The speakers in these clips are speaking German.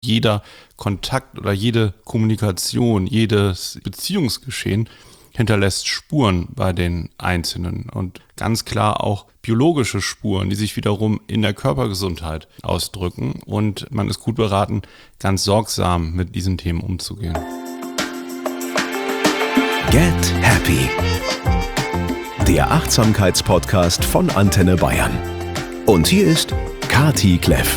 Jeder Kontakt oder jede Kommunikation, jedes Beziehungsgeschehen hinterlässt Spuren bei den Einzelnen und ganz klar auch biologische Spuren, die sich wiederum in der Körpergesundheit ausdrücken. Und man ist gut beraten, ganz sorgsam mit diesen Themen umzugehen. Get Happy. Der Achtsamkeitspodcast von Antenne Bayern. Und hier ist Kati Kleff.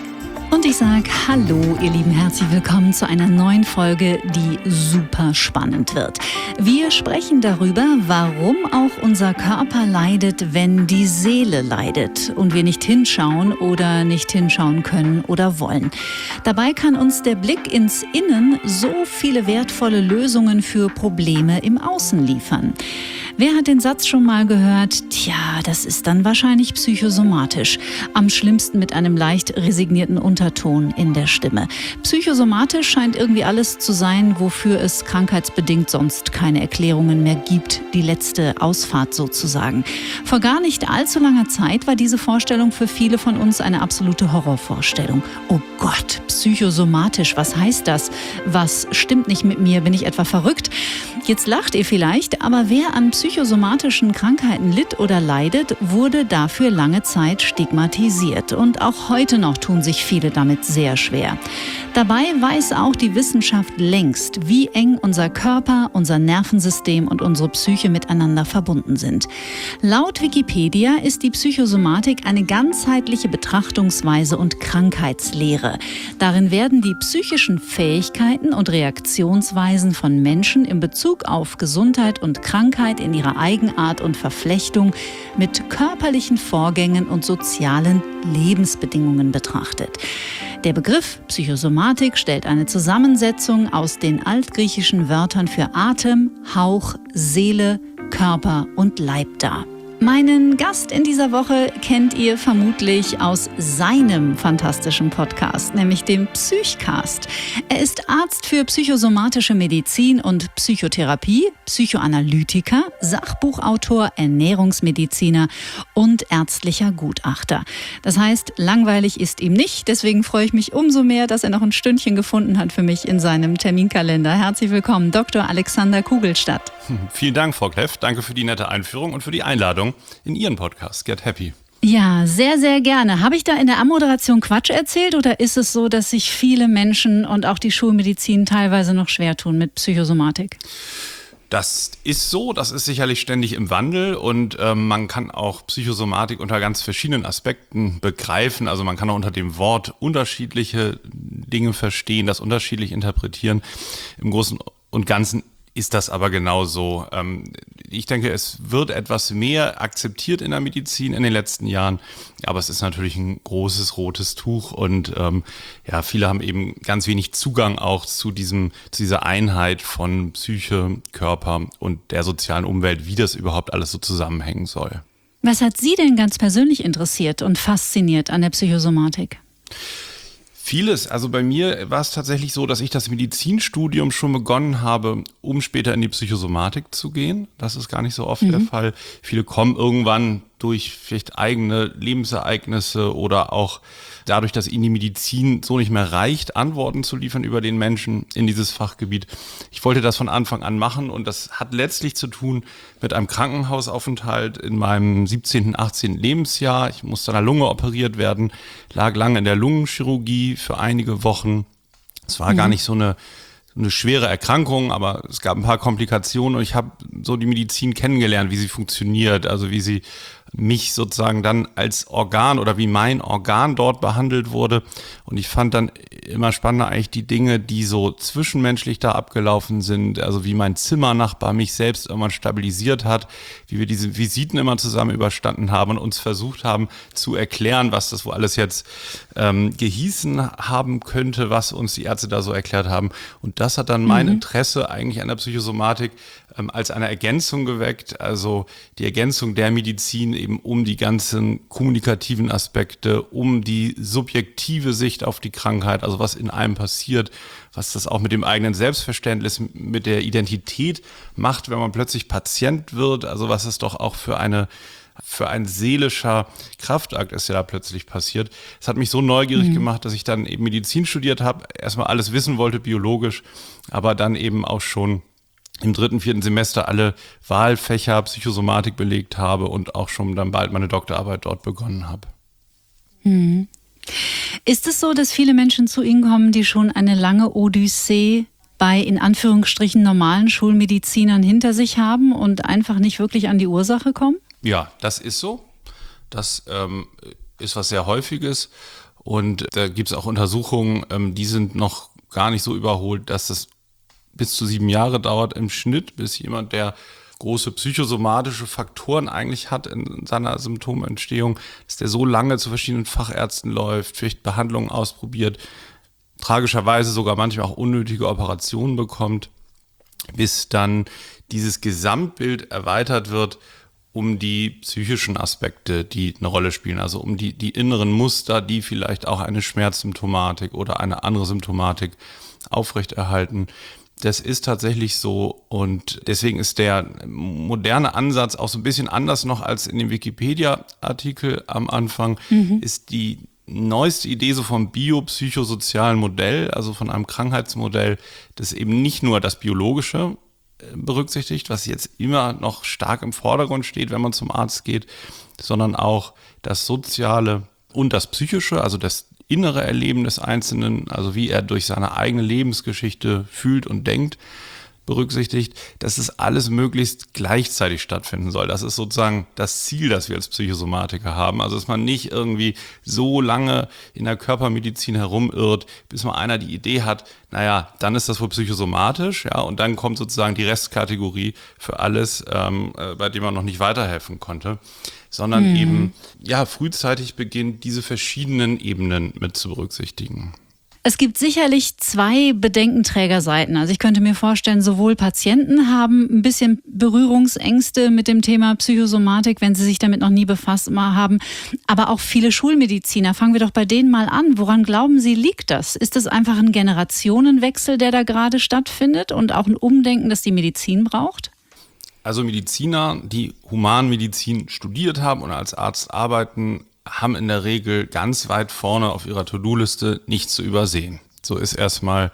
Und ich sage hallo, ihr Lieben, herzlich willkommen zu einer neuen Folge, die super spannend wird. Wir sprechen darüber, warum auch unser Körper leidet, wenn die Seele leidet und wir nicht hinschauen oder nicht hinschauen können oder wollen. Dabei kann uns der Blick ins Innen so viele wertvolle Lösungen für Probleme im Außen liefern. Wer hat den Satz schon mal gehört? Tja, das ist dann wahrscheinlich psychosomatisch. Am schlimmsten mit einem leicht resignierten Unterton in der Stimme. Psychosomatisch scheint irgendwie alles zu sein, wofür es krankheitsbedingt sonst keine Erklärungen mehr gibt. Die letzte Ausfahrt sozusagen. Vor gar nicht allzu langer Zeit war diese Vorstellung für viele von uns eine absolute Horrorvorstellung. Oh Gott, psychosomatisch, was heißt das? Was stimmt nicht mit mir? Bin ich etwa verrückt? Jetzt lacht ihr vielleicht, aber wer an psychosomatischen Krankheiten litt oder leidet, wurde dafür lange Zeit stigmatisiert. Und auch heute noch tun sich viele damit sehr schwer. Dabei weiß auch die Wissenschaft längst, wie eng unser Körper, unser Nervensystem und unsere Psyche miteinander verbunden sind. Laut Wikipedia ist die Psychosomatik eine ganzheitliche Betrachtungsweise und Krankheitslehre. Darin werden die psychischen Fähigkeiten und Reaktionsweisen von Menschen in Bezug auf Gesundheit und Krankheit in ihrer Eigenart und Verflechtung mit körperlichen Vorgängen und sozialen Lebensbedingungen betrachtet. Der Begriff Psychosomatik stellt eine Zusammensetzung aus den altgriechischen Wörtern für Atem, Hauch, Seele, Körper und Leib dar. Meinen Gast in dieser Woche kennt ihr vermutlich aus seinem fantastischen Podcast, nämlich dem Psychcast. Er ist Arzt für psychosomatische Medizin und Psychotherapie, Psychoanalytiker, Sachbuchautor, Ernährungsmediziner und ärztlicher Gutachter. Das heißt, langweilig ist ihm nicht, deswegen freue ich mich umso mehr, dass er noch ein Stündchen gefunden hat für mich in seinem Terminkalender. Herzlich willkommen, Dr. Alexander Kugelstadt. Vielen Dank, Frau Kleff. Danke für die nette Einführung und für die Einladung in Ihren Podcast Get Happy. Ja, sehr, sehr gerne. Habe ich da in der Anmoderation Quatsch erzählt oder ist es so, dass sich viele Menschen und auch die Schulmedizin teilweise noch schwer tun mit Psychosomatik? Das ist so, das ist sicherlich ständig im Wandel und man kann auch Psychosomatik unter ganz verschiedenen Aspekten begreifen. Also man kann auch unter dem Wort unterschiedliche Dinge verstehen, das unterschiedlich interpretieren. Im Großen und Ganzen ist das aber genauso. Ich denke, es wird etwas mehr akzeptiert in der Medizin in den letzten Jahren, aber es ist natürlich ein großes rotes Tuch und viele haben eben ganz wenig Zugang auch zu dieser Einheit von Psyche, Körper und der sozialen Umwelt, wie das überhaupt alles so zusammenhängen soll. Was hat Sie denn ganz persönlich interessiert und fasziniert an der Psychosomatik? Vieles. Also bei mir war es tatsächlich so, dass ich das Medizinstudium schon begonnen habe, um später in die Psychosomatik zu gehen. Das ist gar nicht so oft der Fall. Viele kommen irgendwann durch vielleicht eigene Lebensereignisse oder auch dadurch, dass ihnen die Medizin so nicht mehr reicht, Antworten zu liefern über den Menschen in dieses Fachgebiet. Ich wollte das von Anfang an machen und das hat letztlich zu tun mit einem Krankenhausaufenthalt in meinem 17., 18. Lebensjahr. Ich musste an der Lunge operiert werden, lag lange in der Lungenchirurgie für einige Wochen. Es war gar nicht so eine schwere Erkrankung, aber es gab ein paar Komplikationen und ich habe so die Medizin kennengelernt, wie sie funktioniert, also wie sie mich sozusagen dann als Organ oder wie mein Organ dort behandelt wurde. Und ich fand dann immer spannender eigentlich die Dinge, die so zwischenmenschlich da abgelaufen sind, also wie mein Zimmernachbar mich selbst irgendwann stabilisiert hat, wie wir diese Visiten immer zusammen überstanden haben und uns versucht haben zu erklären, was das wohl alles jetzt gehießen haben könnte, was uns die Ärzte da so erklärt haben. Und das hat dann mein Interesse eigentlich an der Psychosomatik als eine Ergänzung geweckt, also die Ergänzung der Medizin eben um die ganzen kommunikativen Aspekte, um die subjektive Sicht auf die Krankheit, also was in einem passiert, was das auch mit dem eigenen Selbstverständnis, mit der Identität macht, wenn man plötzlich Patient wird, also was es doch auch für eine für ein seelischer Kraftakt ist ja da plötzlich passiert. Es hat mich so neugierig gemacht, dass ich dann eben Medizin studiert habe, erstmal alles wissen wollte, biologisch, aber dann eben auch schon im 3., 4. Semester alle Wahlfächer Psychosomatik belegt habe und auch schon dann bald meine Doktorarbeit dort begonnen habe. Ist es so, dass viele Menschen zu Ihnen kommen, die schon eine lange Odyssee bei, in Anführungsstrichen, normalen Schulmedizinern hinter sich haben und einfach nicht wirklich an die Ursache kommen? Ja, das ist so. Das ist was sehr Häufiges. Und da gibt es auch Untersuchungen, die sind noch gar nicht so überholt, dass das bis zu 7 Jahre dauert im Schnitt, bis jemand, der große psychosomatische Faktoren eigentlich hat in seiner Symptomentstehung, dass der so lange zu verschiedenen Fachärzten läuft, vielleicht Behandlungen ausprobiert, tragischerweise sogar manchmal auch unnötige Operationen bekommt, bis dann dieses Gesamtbild erweitert wird um die psychischen Aspekte, die eine Rolle spielen, also um die inneren Muster, die vielleicht auch eine Schmerzsymptomatik oder eine andere Symptomatik aufrechterhalten. Das ist tatsächlich so und deswegen ist der moderne Ansatz auch so ein bisschen anders noch als in dem Wikipedia-Artikel am Anfang, ist die neueste Idee so vom biopsychosozialen Modell, also von einem Krankheitsmodell, das eben nicht nur das Biologische berücksichtigt, was jetzt immer noch stark im Vordergrund steht, wenn man zum Arzt geht, sondern auch das Soziale und das Psychische, also das innere Erleben des Einzelnen, also wie er durch seine eigene Lebensgeschichte fühlt und denkt, berücksichtigt, dass es alles möglichst gleichzeitig stattfinden soll. Das ist sozusagen das Ziel, das wir als Psychosomatiker haben. Also dass man nicht irgendwie so lange in der Körpermedizin herumirrt, bis mal einer die Idee hat, naja, dann ist das wohl psychosomatisch, ja, und dann kommt sozusagen die Restkategorie für alles, bei dem man noch nicht weiterhelfen konnte, sondern eben ja frühzeitig beginnt, diese verschiedenen Ebenen mit zu berücksichtigen. Es gibt sicherlich 2 Bedenkenträgerseiten. Also ich könnte mir vorstellen, sowohl Patienten haben ein bisschen Berührungsängste mit dem Thema Psychosomatik, wenn sie sich damit noch nie befasst haben, aber auch viele Schulmediziner. Fangen wir doch bei denen mal an. Woran glauben Sie, liegt das? Ist das einfach ein Generationenwechsel, der da gerade stattfindet und auch ein Umdenken, das die Medizin braucht? Also Mediziner, die Humanmedizin studiert haben und als Arzt arbeiten, haben in der Regel ganz weit vorne auf ihrer To-Do-Liste nicht zu übersehen. So ist erstmal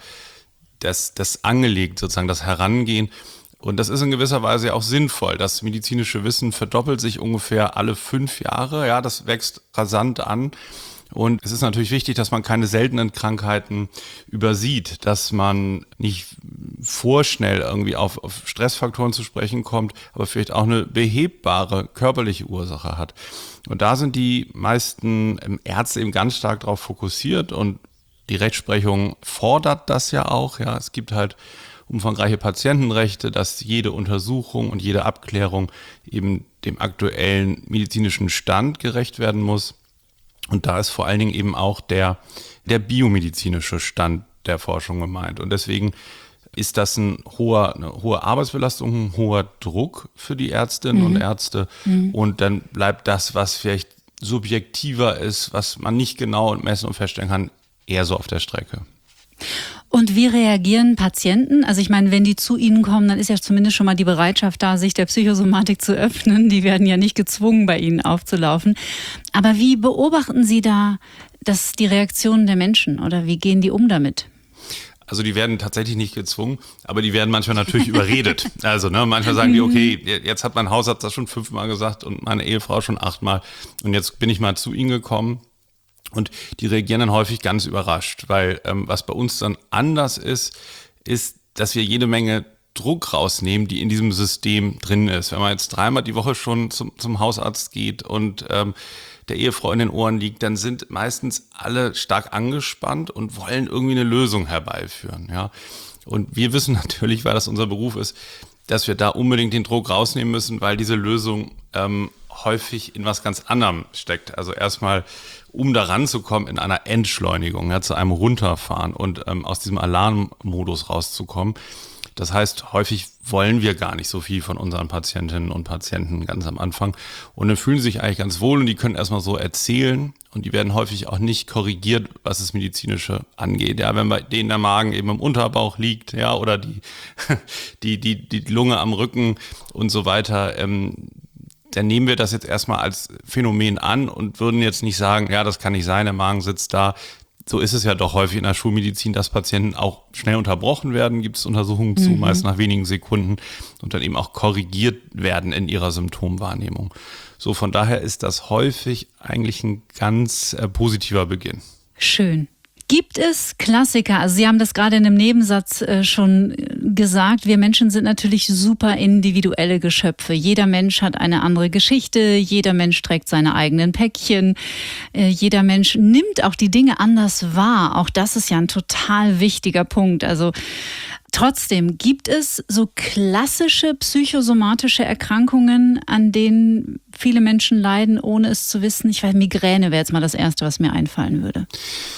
das angelegt, sozusagen das Herangehen. Und das ist in gewisser Weise auch sinnvoll. Das medizinische Wissen verdoppelt sich ungefähr alle 5 Jahre. Ja, das wächst rasant an. Und es ist natürlich wichtig, dass man keine seltenen Krankheiten übersieht, dass man nicht vorschnell irgendwie auf Stressfaktoren zu sprechen kommt, aber vielleicht auch eine behebbare körperliche Ursache hat. Und da sind die meisten Ärzte eben ganz stark darauf fokussiert und die Rechtsprechung fordert das ja auch. Ja, es gibt halt umfangreiche Patientenrechte, dass jede Untersuchung und jede Abklärung eben dem aktuellen medizinischen Stand gerecht werden muss. Und da ist vor allen Dingen eben auch der biomedizinische Stand der Forschung gemeint. Und deswegen ist das eine hohe Arbeitsbelastung, ein hoher Druck für die Ärztinnen und Ärzte. Und dann bleibt das, was vielleicht subjektiver ist, was man nicht genau messen und feststellen kann, eher so auf der Strecke. Und wie reagieren Patienten? Also ich meine, wenn die zu Ihnen kommen, dann ist ja zumindest schon mal die Bereitschaft da, sich der Psychosomatik zu öffnen. Die werden ja nicht gezwungen, bei Ihnen aufzulaufen. Aber wie beobachten Sie da die Reaktionen der Menschen oder wie gehen die um damit? Also die werden tatsächlich nicht gezwungen, aber die werden manchmal natürlich überredet. Also manchmal sagen die, okay, jetzt hat mein Hausarzt das schon 5-mal gesagt und meine Ehefrau schon 8-mal und jetzt bin ich mal zu Ihnen gekommen. Und die reagieren dann häufig ganz überrascht, weil was bei uns dann anders ist, dass wir jede Menge Druck rausnehmen, die in diesem System drin ist. Wenn man jetzt 3-mal die Woche schon zum Hausarzt geht und der Ehefrau in den Ohren liegt, dann sind meistens alle stark angespannt und wollen irgendwie eine Lösung herbeiführen. Ja? Und wir wissen natürlich, weil das unser Beruf ist, dass wir da unbedingt den Druck rausnehmen müssen, weil diese Lösung häufig in was ganz anderem steckt. Also erstmal, um da ranzukommen in einer Entschleunigung, ja, zu einem Runterfahren und aus diesem Alarmmodus rauszukommen. Das heißt, häufig wollen wir gar nicht so viel von unseren Patientinnen und Patienten ganz am Anfang. Und dann fühlen sie sich eigentlich ganz wohl und die können erstmal so erzählen und die werden häufig auch nicht korrigiert, was das Medizinische angeht. Ja, wenn bei denen der Magen eben im Unterbauch liegt, ja, oder die Lunge am Rücken und so weiter, dann nehmen wir das jetzt erstmal als Phänomen an und würden jetzt nicht sagen, ja, das kann nicht sein, der Magen sitzt da. So ist es ja doch häufig in der Schulmedizin, dass Patienten auch schnell unterbrochen werden, gibt es Untersuchungen zu, meist nach wenigen Sekunden und dann eben auch korrigiert werden in ihrer Symptomwahrnehmung. So, von daher ist das häufig eigentlich ein ganz positiver Beginn. Schön. Gibt es Klassiker? Also Sie haben das gerade in einem Nebensatz schon gesagt. Wir Menschen sind natürlich super individuelle Geschöpfe. Jeder Mensch hat eine andere Geschichte. Jeder Mensch trägt seine eigenen Päckchen. Jeder Mensch nimmt auch die Dinge anders wahr. Auch das ist ja ein total wichtiger Punkt. Also trotzdem, gibt es so klassische psychosomatische Erkrankungen, an denen viele Menschen leiden, ohne es zu wissen? Ich weiß, Migräne wäre jetzt mal das Erste, was mir einfallen würde.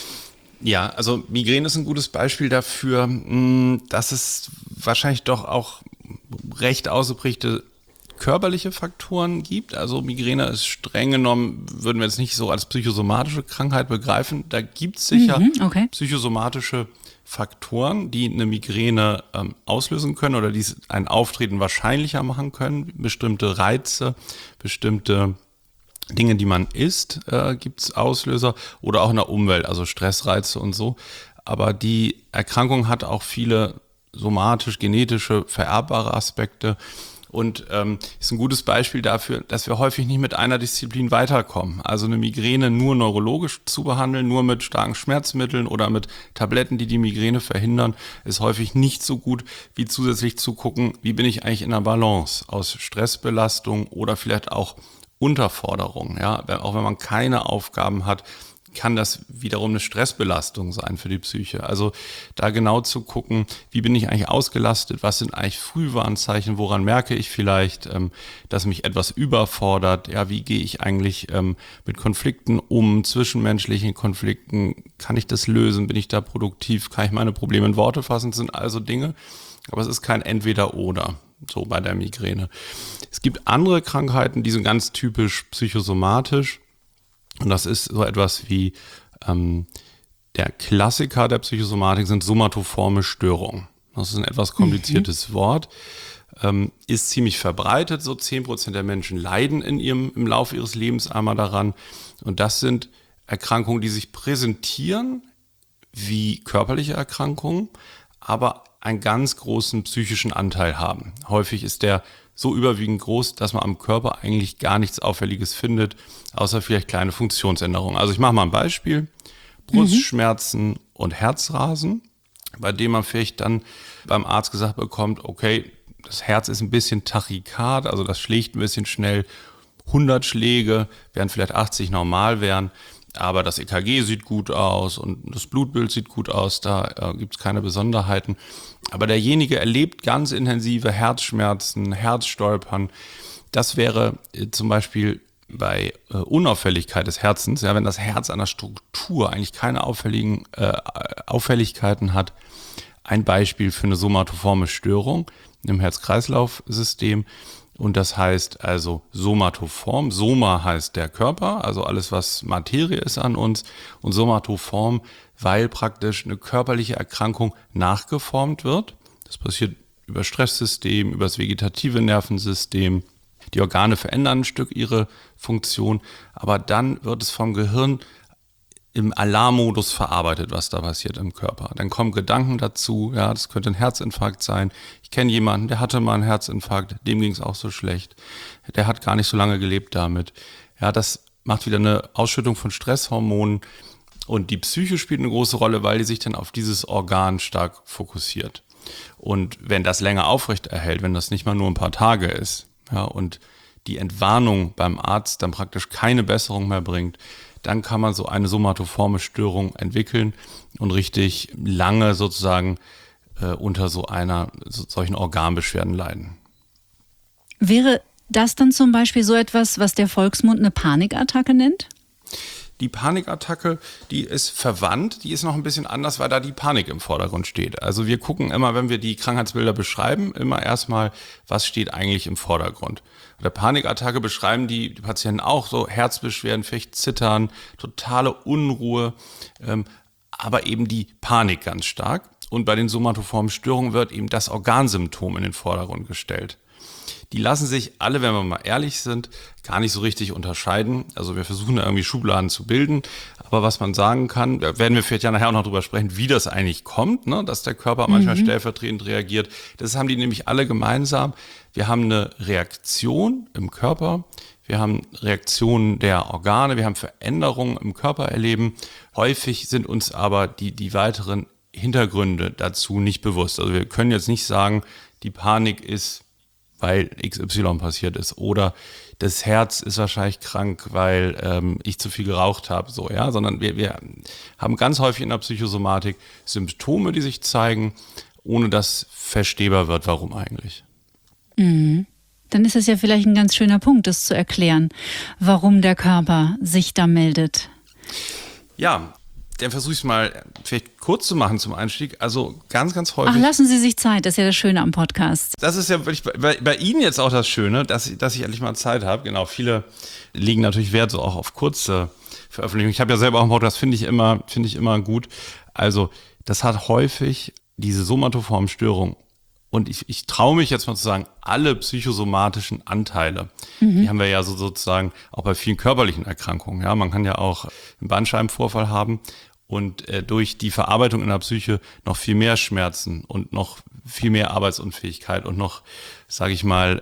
Ja, also Migräne ist ein gutes Beispiel dafür, dass es wahrscheinlich doch auch recht ausgeprägte körperliche Faktoren gibt. Also Migräne ist streng genommen, würden wir jetzt nicht so als psychosomatische Krankheit begreifen. Da gibt es sicher psychosomatische Faktoren, die eine Migräne auslösen können oder die ein Auftreten wahrscheinlicher machen können. Bestimmte Reize, bestimmte Dinge, die man isst, gibt es Auslöser oder auch in der Umwelt, also Stressreize und so. Aber die Erkrankung hat auch viele somatisch-genetische, vererbbare Aspekte und ist ein gutes Beispiel dafür, dass wir häufig nicht mit einer Disziplin weiterkommen. Also eine Migräne nur neurologisch zu behandeln, nur mit starken Schmerzmitteln oder mit Tabletten, die die Migräne verhindern, ist häufig nicht so gut, wie zusätzlich zu gucken, wie bin ich eigentlich in einer Balance aus Stressbelastung oder vielleicht auch Unterforderung, ja, auch wenn man keine Aufgaben hat, kann das wiederum eine Stressbelastung sein für die Psyche. Also da genau zu gucken, wie bin ich eigentlich ausgelastet, was sind eigentlich Frühwarnzeichen, woran merke ich vielleicht, dass mich etwas überfordert, ja, wie gehe ich eigentlich mit Konflikten um, zwischenmenschlichen Konflikten, kann ich das lösen, bin ich da produktiv, kann ich meine Probleme in Worte fassen, das sind also Dinge, aber es ist kein Entweder-Oder. So bei der Migräne. Es gibt andere Krankheiten, die sind ganz typisch psychosomatisch. Und das ist so etwas wie der Klassiker der Psychosomatik sind somatoforme Störungen. Das ist ein etwas kompliziertes Wort. Ist ziemlich verbreitet. So 10% der Menschen leiden im Laufe ihres Lebens einmal daran. Und das sind Erkrankungen, die sich präsentieren wie körperliche Erkrankungen, aber einen ganz großen psychischen Anteil haben. Häufig ist der so überwiegend groß, dass man am Körper eigentlich gar nichts Auffälliges findet, außer vielleicht kleine Funktionsänderungen. Also ich mache mal ein Beispiel. Brustschmerzen und Herzrasen, bei dem man vielleicht dann beim Arzt gesagt bekommt, okay, das Herz ist ein bisschen tachykard, also das schlägt ein bisschen schnell. 100 Schläge, während vielleicht 80 normal wären. Aber das EKG sieht gut aus und das Blutbild sieht gut aus, da gibt es keine Besonderheiten. Aber derjenige erlebt ganz intensive Herzschmerzen, Herzstolpern. Das wäre zum Beispiel bei Unauffälligkeit des Herzens, ja, wenn das Herz an der Struktur eigentlich keine Auffälligkeiten hat, ein Beispiel für eine somatoforme Störung im Herz-Kreislauf-System. Und das heißt also somatoform. Soma heißt der Körper, also alles, was Materie ist an uns. Und somatoform, weil praktisch eine körperliche Erkrankung nachgeformt wird. Das passiert über Stresssystem, über das vegetative Nervensystem. Die Organe verändern ein Stück ihre Funktion, aber dann wird es vom Gehirn im Alarmmodus verarbeitet, was da passiert im Körper. Dann kommen Gedanken dazu, ja, das könnte ein Herzinfarkt sein. Ich kenne jemanden, der hatte mal einen Herzinfarkt, dem ging es auch so schlecht. Der hat gar nicht so lange gelebt damit. Ja, das macht wieder eine Ausschüttung von Stresshormonen und die Psyche spielt eine große Rolle, weil die sich dann auf dieses Organ stark fokussiert. Und wenn das länger aufrecht erhält, wenn das nicht mal nur ein paar Tage ist, ja, und die Entwarnung beim Arzt dann praktisch keine Besserung mehr bringt, dann kann man so eine somatoforme Störung entwickeln und richtig lange sozusagen unter solchen Organbeschwerden leiden. Wäre das dann zum Beispiel so etwas, was der Volksmund eine Panikattacke nennt? Die Panikattacke, die ist verwandt, die ist noch ein bisschen anders, weil da die Panik im Vordergrund steht. Also wir gucken immer, wenn wir die Krankheitsbilder beschreiben, immer erstmal, was steht eigentlich im Vordergrund. Bei der Panikattacke beschreiben die Patienten auch so Herzbeschwerden, vielleicht Zittern, totale Unruhe, aber eben die Panik ganz stark. Und bei den somatoformen Störungen wird eben das Organsymptom in den Vordergrund gestellt. die lassen sich alle, wenn wir mal ehrlich sind, gar nicht so richtig unterscheiden. Also wir versuchen da irgendwie Schubladen zu bilden. Aber was man sagen kann, da werden wir vielleicht ja nachher auch noch drüber sprechen, wie das eigentlich kommt, ne? Dass der Körper manchmal stellvertretend reagiert. Das haben die nämlich alle gemeinsam. Wir haben eine Reaktion im Körper. Wir haben Reaktionen der Organe, wir haben Veränderungen im Körper erleben. Häufig sind uns aber die weiteren Hintergründe dazu nicht bewusst. Also wir können jetzt nicht sagen, die Panik ist, weil XY passiert ist, oder das Herz ist wahrscheinlich krank, weil ich zu viel geraucht habe, so, ja, sondern wir haben ganz häufig in der Psychosomatik Symptome, die sich zeigen, ohne dass verstehbar wird, warum eigentlich. Dann ist es ja vielleicht ein ganz schöner Punkt, das zu erklären, warum der Körper sich da meldet. Ja, dann versuche ich es mal vielleicht kurz zu machen zum Einstieg. Also ganz, ganz häufig. Ach, lassen Sie sich Zeit, das ist ja das Schöne am Podcast. Das ist ja wirklich bei Ihnen jetzt auch das Schöne, dass ich endlich mal Zeit habe. Genau, viele legen natürlich Wert so auch auf kurze Veröffentlichungen. Ich habe ja selber auch einen Podcast, finde ich immer gut. Also das hat häufig diese somatoformen Störungen. Und ich traue mich jetzt mal zu sagen, alle psychosomatischen Anteile, die haben wir ja sozusagen auch bei vielen körperlichen Erkrankungen. Ja, man kann ja auch einen Bandscheibenvorfall haben und durch die Verarbeitung in der Psyche noch viel mehr Schmerzen und noch viel mehr Arbeitsunfähigkeit und noch, sage ich mal,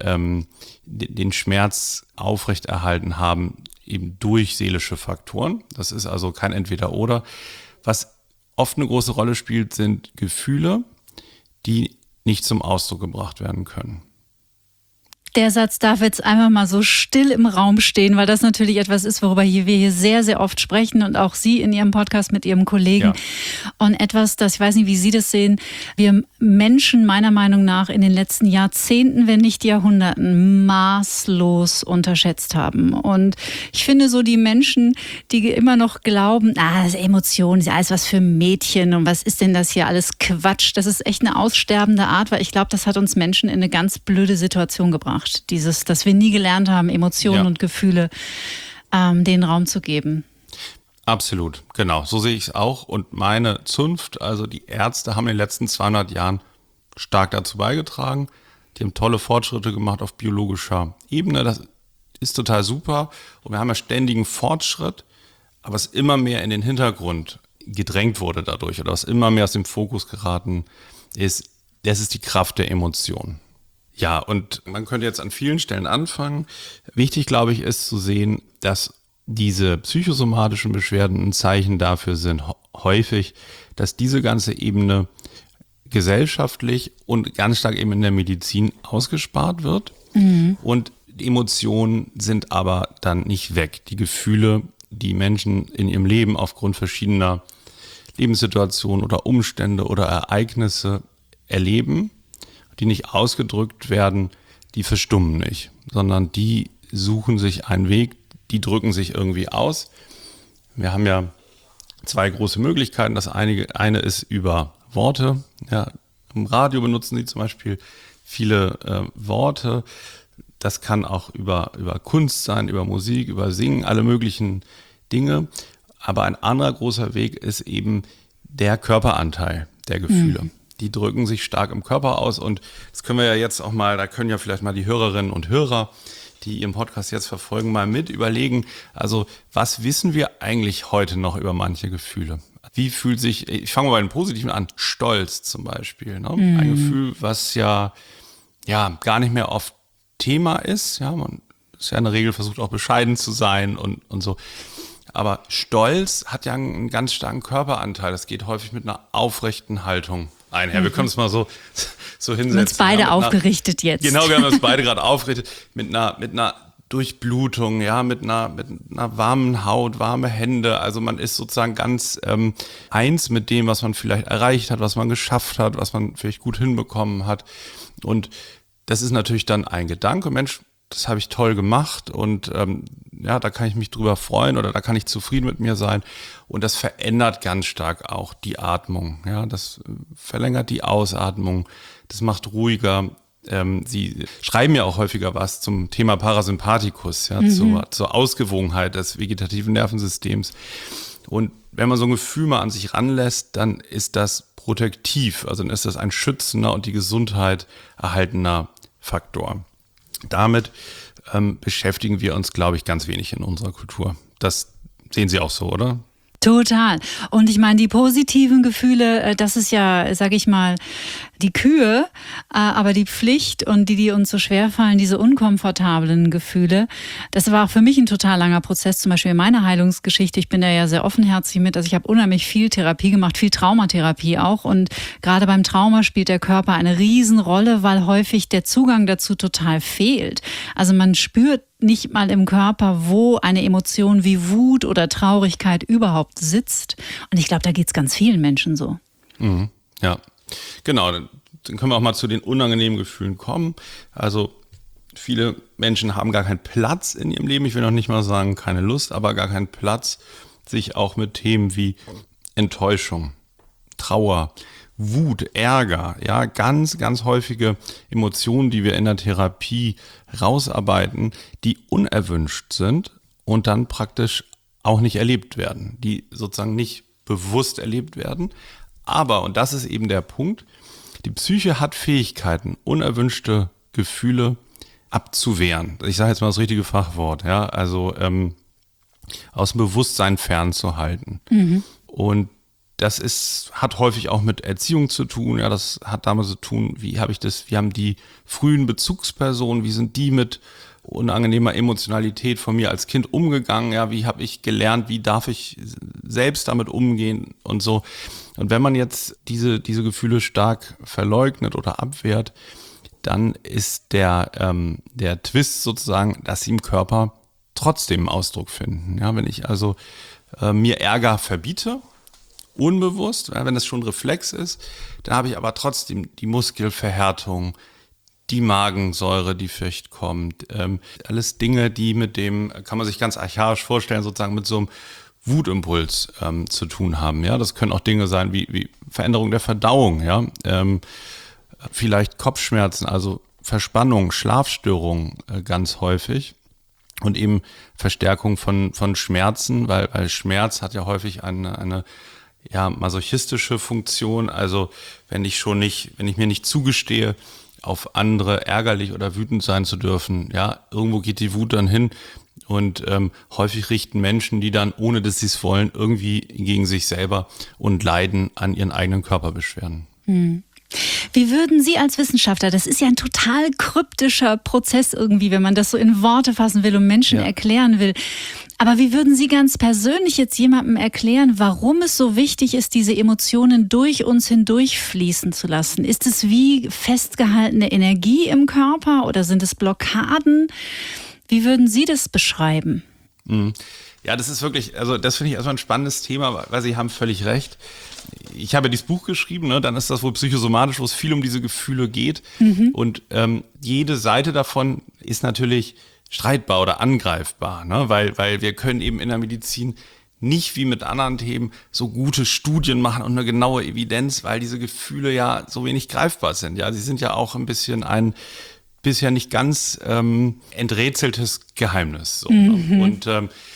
den Schmerz aufrechterhalten haben, eben durch seelische Faktoren. Das ist also kein Entweder-Oder. Was oft eine große Rolle spielt, sind Gefühle, die nicht zum Ausdruck gebracht werden können. Der Satz darf jetzt einfach mal so still im Raum stehen, weil das natürlich etwas ist, worüber wir hier sehr, sehr oft sprechen und auch Sie in Ihrem Podcast mit Ihrem Kollegen. Ja. Und etwas, das, ich weiß nicht, wie Sie das sehen, wir Menschen meiner Meinung nach in den letzten Jahrzehnten, wenn nicht Jahrhunderten, maßlos unterschätzt haben. Und ich finde so die Menschen, die immer noch glauben, das ist Emotionen, ist ja alles was für Mädchen und was ist denn das hier alles Quatsch, das ist echt eine aussterbende Art, weil ich glaube, das hat uns Menschen in eine ganz blöde Situation gebracht. Dass wir nie gelernt haben, Emotionen und Gefühle den Raum zu geben. Absolut, genau. So sehe ich es auch. Und meine Zunft, also die Ärzte, haben in den letzten 200 Jahren stark dazu beigetragen. Die haben tolle Fortschritte gemacht auf biologischer Ebene. Das ist total super. Und wir haben ja ständigen Fortschritt, aber es immer mehr in den Hintergrund gedrängt wurde dadurch oder was immer mehr aus dem Fokus geraten ist, das ist die Kraft der Emotionen. Ja, und man könnte jetzt an vielen Stellen anfangen. Wichtig, glaube ich, ist zu sehen, dass diese psychosomatischen Beschwerden ein Zeichen dafür sind, häufig, dass diese ganze Ebene gesellschaftlich und ganz stark eben in der Medizin ausgespart wird. Und Emotionen sind aber dann nicht weg. Die Gefühle, die Menschen in ihrem Leben aufgrund verschiedener Lebenssituationen oder Umstände oder Ereignisse erleben, die nicht ausgedrückt werden, die verstummen nicht, sondern die suchen sich einen Weg, die drücken sich irgendwie aus. Wir haben ja zwei große Möglichkeiten. Das eine ist über Worte. Ja, im Radio benutzen sie zum Beispiel viele Worte. Das kann auch über Kunst sein, über Musik, über Singen, alle möglichen Dinge. Aber ein anderer großer Weg ist eben der Körperanteil der Gefühle. Die drücken sich stark im Körper aus und das können wir ja jetzt auch mal, da können ja vielleicht mal die Hörerinnen und Hörer, die Ihren Podcast jetzt verfolgen, mal mit überlegen, also was wissen wir eigentlich heute noch über manche Gefühle? Wie fühlt sich, ich fange mal bei den Positiven an, Stolz zum Beispiel, ne? Ein Gefühl, was ja gar nicht mehr oft Thema ist, ja, man ist ja in der Regel versucht auch bescheiden zu sein und so. Aber Stolz hat ja einen ganz starken Körperanteil. Das geht häufig mit einer aufrechten Haltung einher. Wir können es mal so hinsetzen. Wir haben uns beide aufgerichtet jetzt. Genau, wir haben uns beide gerade aufgerichtet. Mit einer Durchblutung, ja, mit einer warmen Haut, warme Hände. Also man ist sozusagen ganz eins mit dem, was man vielleicht erreicht hat, was man geschafft hat, was man vielleicht gut hinbekommen hat. Und das ist natürlich dann ein Gedanke, Mensch, das habe ich toll gemacht und da kann ich mich drüber freuen oder da kann ich zufrieden mit mir sein. Und das verändert ganz stark auch die Atmung. Ja, das verlängert die Ausatmung, das macht ruhiger. Sie schreiben ja auch häufiger was zum Thema Parasympathikus, ja, zur Ausgewogenheit des vegetativen Nervensystems. Und wenn man so ein Gefühl mal an sich ranlässt, dann ist das protektiv, also dann ist das ein schützender und die Gesundheit erhaltener Faktor. damit beschäftigen wir uns, glaube ich, ganz wenig in unserer Kultur. Das sehen Sie auch so, oder? Total. Und ich meine, die positiven Gefühle, das ist ja, sage ich mal, die Kühe, aber die Pflicht und die uns so schwerfallen, diese unkomfortablen Gefühle, das war auch für mich ein total langer Prozess, zum Beispiel in meiner Heilungsgeschichte. Ich bin da ja sehr offenherzig mit, also ich habe unheimlich viel Therapie gemacht, viel Traumatherapie auch, und gerade beim Trauma spielt der Körper eine Riesenrolle, weil häufig der Zugang dazu total fehlt. Also man spürt nicht mal im Körper, wo eine Emotion wie Wut oder Traurigkeit überhaupt sitzt. Und ich glaube, da geht es ganz vielen Menschen so. Mhm. Ja, genau. Dann können wir auch mal zu den unangenehmen Gefühlen kommen. Also viele Menschen haben gar keinen Platz in ihrem Leben. Ich will noch nicht mal sagen, keine Lust, aber gar keinen Platz, sich auch mit Themen wie Enttäuschung, Trauer, Wut, Ärger, ja, ganz, ganz häufige Emotionen, die wir in der Therapie rausarbeiten, die unerwünscht sind und dann praktisch auch nicht erlebt werden, die sozusagen nicht bewusst erlebt werden. Aber, und das ist eben der Punkt, die Psyche hat Fähigkeiten, unerwünschte Gefühle abzuwehren. Ich sage jetzt mal das richtige Fachwort, ja, also aus dem Bewusstsein fernzuhalten. Mhm. Und das hat häufig auch mit Erziehung zu tun. Ja, das hat damit zu tun, wie haben die frühen Bezugspersonen, wie sind die mit unangenehmer Emotionalität von mir als Kind umgegangen? Ja, wie habe ich gelernt, wie darf ich selbst damit umgehen und so. Und wenn man jetzt diese Gefühle stark verleugnet oder abwehrt, dann ist der Twist sozusagen, dass sie im Körper trotzdem Ausdruck finden. Ja, wenn ich also mir Ärger verbiete, unbewusst, wenn es schon Reflex ist, dann habe ich aber trotzdem die Muskelverhärtung, die Magensäure, die vielleicht kommt, alles Dinge, die mit dem, kann man sich ganz archaisch vorstellen, sozusagen mit so einem Wutimpuls zu tun haben. Ja, das können auch Dinge sein wie Veränderung der Verdauung, ja, vielleicht Kopfschmerzen, also Verspannung, Schlafstörungen ganz häufig. Und eben Verstärkung von Schmerzen, weil Schmerz hat ja häufig eine masochistische Funktion. Also wenn ich mir nicht zugestehe, auf andere ärgerlich oder wütend sein zu dürfen, ja, irgendwo geht die Wut dann hin. Und häufig richten Menschen, die dann, ohne dass sie es wollen, irgendwie gegen sich selber und Leiden an ihren eigenen Körperbeschwerden. Hm. Wie würden Sie als Wissenschaftler, das ist ja ein total kryptischer Prozess irgendwie, wenn man das so in Worte fassen will und Menschen erklären will. Aber wie würden Sie ganz persönlich jetzt jemandem erklären, warum es so wichtig ist, diese Emotionen durch uns hindurchfließen zu lassen? Ist es wie festgehaltene Energie im Körper oder sind es Blockaden? Wie würden Sie das beschreiben? Ja, das ist wirklich, also das finde ich erstmal ein spannendes Thema, weil Sie haben völlig recht. Ich habe dieses Buch geschrieben, ne, dann ist das wohl psychosomatisch, wo es viel um diese Gefühle geht. Mhm. Und jede Seite davon ist natürlich streitbar oder angreifbar, ne, weil wir können eben in der Medizin nicht wie mit anderen Themen so gute Studien machen und eine genaue Evidenz, weil diese Gefühle ja so wenig greifbar sind. Ja, sie sind ja auch ein bisschen ein bisher nicht ganz enträtseltes Geheimnis. So, ne? Und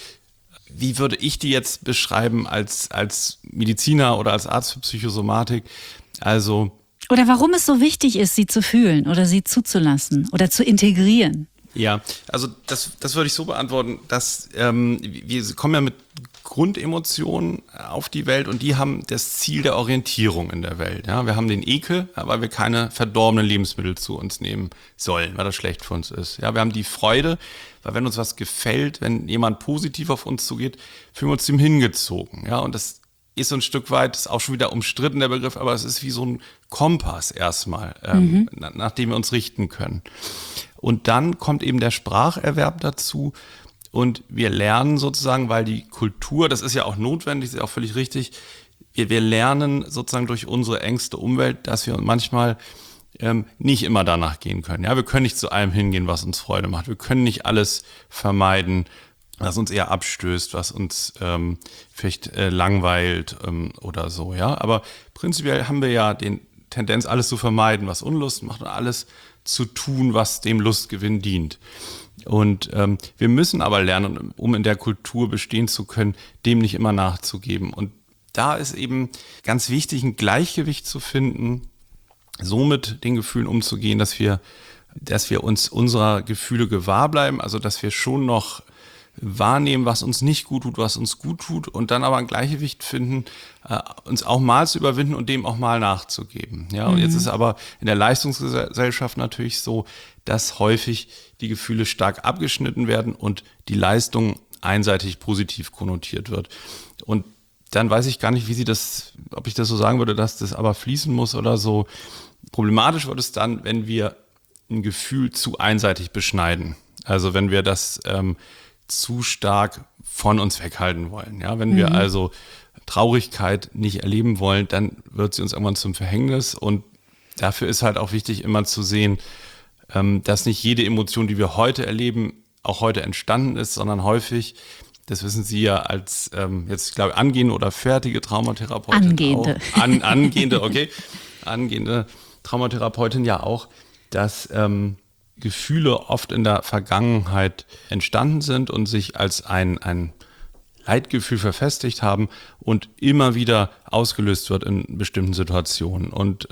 wie würde ich die jetzt beschreiben als Mediziner oder als Arzt für Psychosomatik? Also oder warum es so wichtig ist, sie zu fühlen oder sie zuzulassen oder zu integrieren? Ja, also das würde ich so beantworten, dass wir kommen ja mit Grundemotionen auf die Welt und die haben das Ziel der Orientierung in der Welt. Ja, wir haben den Ekel, weil wir keine verdorbenen Lebensmittel zu uns nehmen sollen, weil das schlecht für uns ist. Ja, wir haben die Freude, weil wenn uns was gefällt, wenn jemand positiv auf uns zugeht, fühlen wir uns dem hingezogen. Ja, und das ist so ein Stück weit, ist auch schon wieder umstritten der Begriff, aber es ist wie so ein Kompass erstmal, nach dem wir uns richten können. Und dann kommt eben der Spracherwerb dazu und wir lernen sozusagen, weil die Kultur, das ist ja auch notwendig, ist ja auch völlig richtig, wir lernen sozusagen durch unsere engste Umwelt, dass wir manchmal nicht immer danach gehen können. Ja, wir können nicht zu allem hingehen, was uns Freude macht. Wir können nicht alles vermeiden, was uns eher abstößt, was uns vielleicht langweilt oder so. Ja, aber prinzipiell haben wir ja den Tendenz, alles zu vermeiden, was Unlust macht und alles zu tun, was dem Lustgewinn dient. Und wir müssen aber lernen, um in der Kultur bestehen zu können, dem nicht immer nachzugeben. Und da ist eben ganz wichtig, ein Gleichgewicht zu finden, so mit den Gefühlen umzugehen, dass wir dass wir uns unserer Gefühle gewahr bleiben, also dass wir schon noch wahrnehmen, was uns nicht gut tut, was uns gut tut und dann aber ein Gleichgewicht finden, uns auch mal zu überwinden und dem auch mal nachzugeben. Ja, und jetzt ist aber in der Leistungsgesellschaft natürlich so, dass häufig die Gefühle stark abgeschnitten werden und die Leistung einseitig positiv konnotiert wird. Und dann weiß ich gar nicht, ob ich das so sagen würde, dass das aber fließen muss oder so. Problematisch wird es dann, wenn wir ein Gefühl zu einseitig beschneiden. Also wenn wir das zu stark von uns weghalten wollen. Ja, wenn wir also Traurigkeit nicht erleben wollen, dann wird sie uns irgendwann zum Verhängnis. Und dafür ist halt auch wichtig, immer zu sehen, dass nicht jede Emotion, die wir heute erleben, auch heute entstanden ist, sondern häufig, das wissen Sie ja als jetzt, glaube ich, angehende oder fertige Traumatherapeutin. Angehende Traumatherapeutin ja auch, dass Gefühle oft in der Vergangenheit entstanden sind und sich als ein Leitgefühl verfestigt haben und immer wieder ausgelöst wird in bestimmten Situationen. Und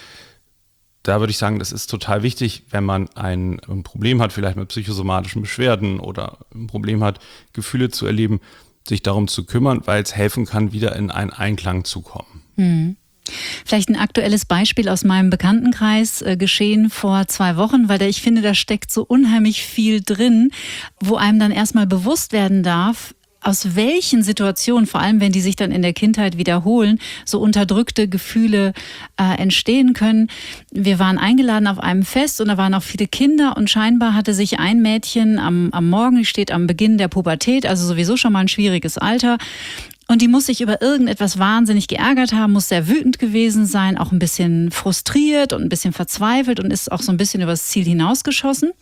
da würde ich sagen, das ist total wichtig, wenn man ein Problem hat, vielleicht mit psychosomatischen Beschwerden oder ein Problem hat, Gefühle zu erleben, sich darum zu kümmern, weil es helfen kann, wieder in einen Einklang zu kommen. Vielleicht ein aktuelles Beispiel aus meinem Bekanntenkreis, geschehen vor 2 Wochen, weil ich finde, da steckt so unheimlich viel drin, wo einem dann erstmal bewusst werden darf, aus welchen Situationen, vor allem wenn die sich dann in der Kindheit wiederholen, so unterdrückte Gefühle entstehen können. Wir waren eingeladen auf einem Fest und da waren auch viele Kinder und scheinbar hatte sich ein Mädchen am Morgen, die steht am Beginn der Pubertät, also sowieso schon mal ein schwieriges Alter, und die muss sich über irgendetwas wahnsinnig geärgert haben, muss sehr wütend gewesen sein, auch ein bisschen frustriert und ein bisschen verzweifelt und ist auch so ein bisschen übers Ziel hinausgeschossen.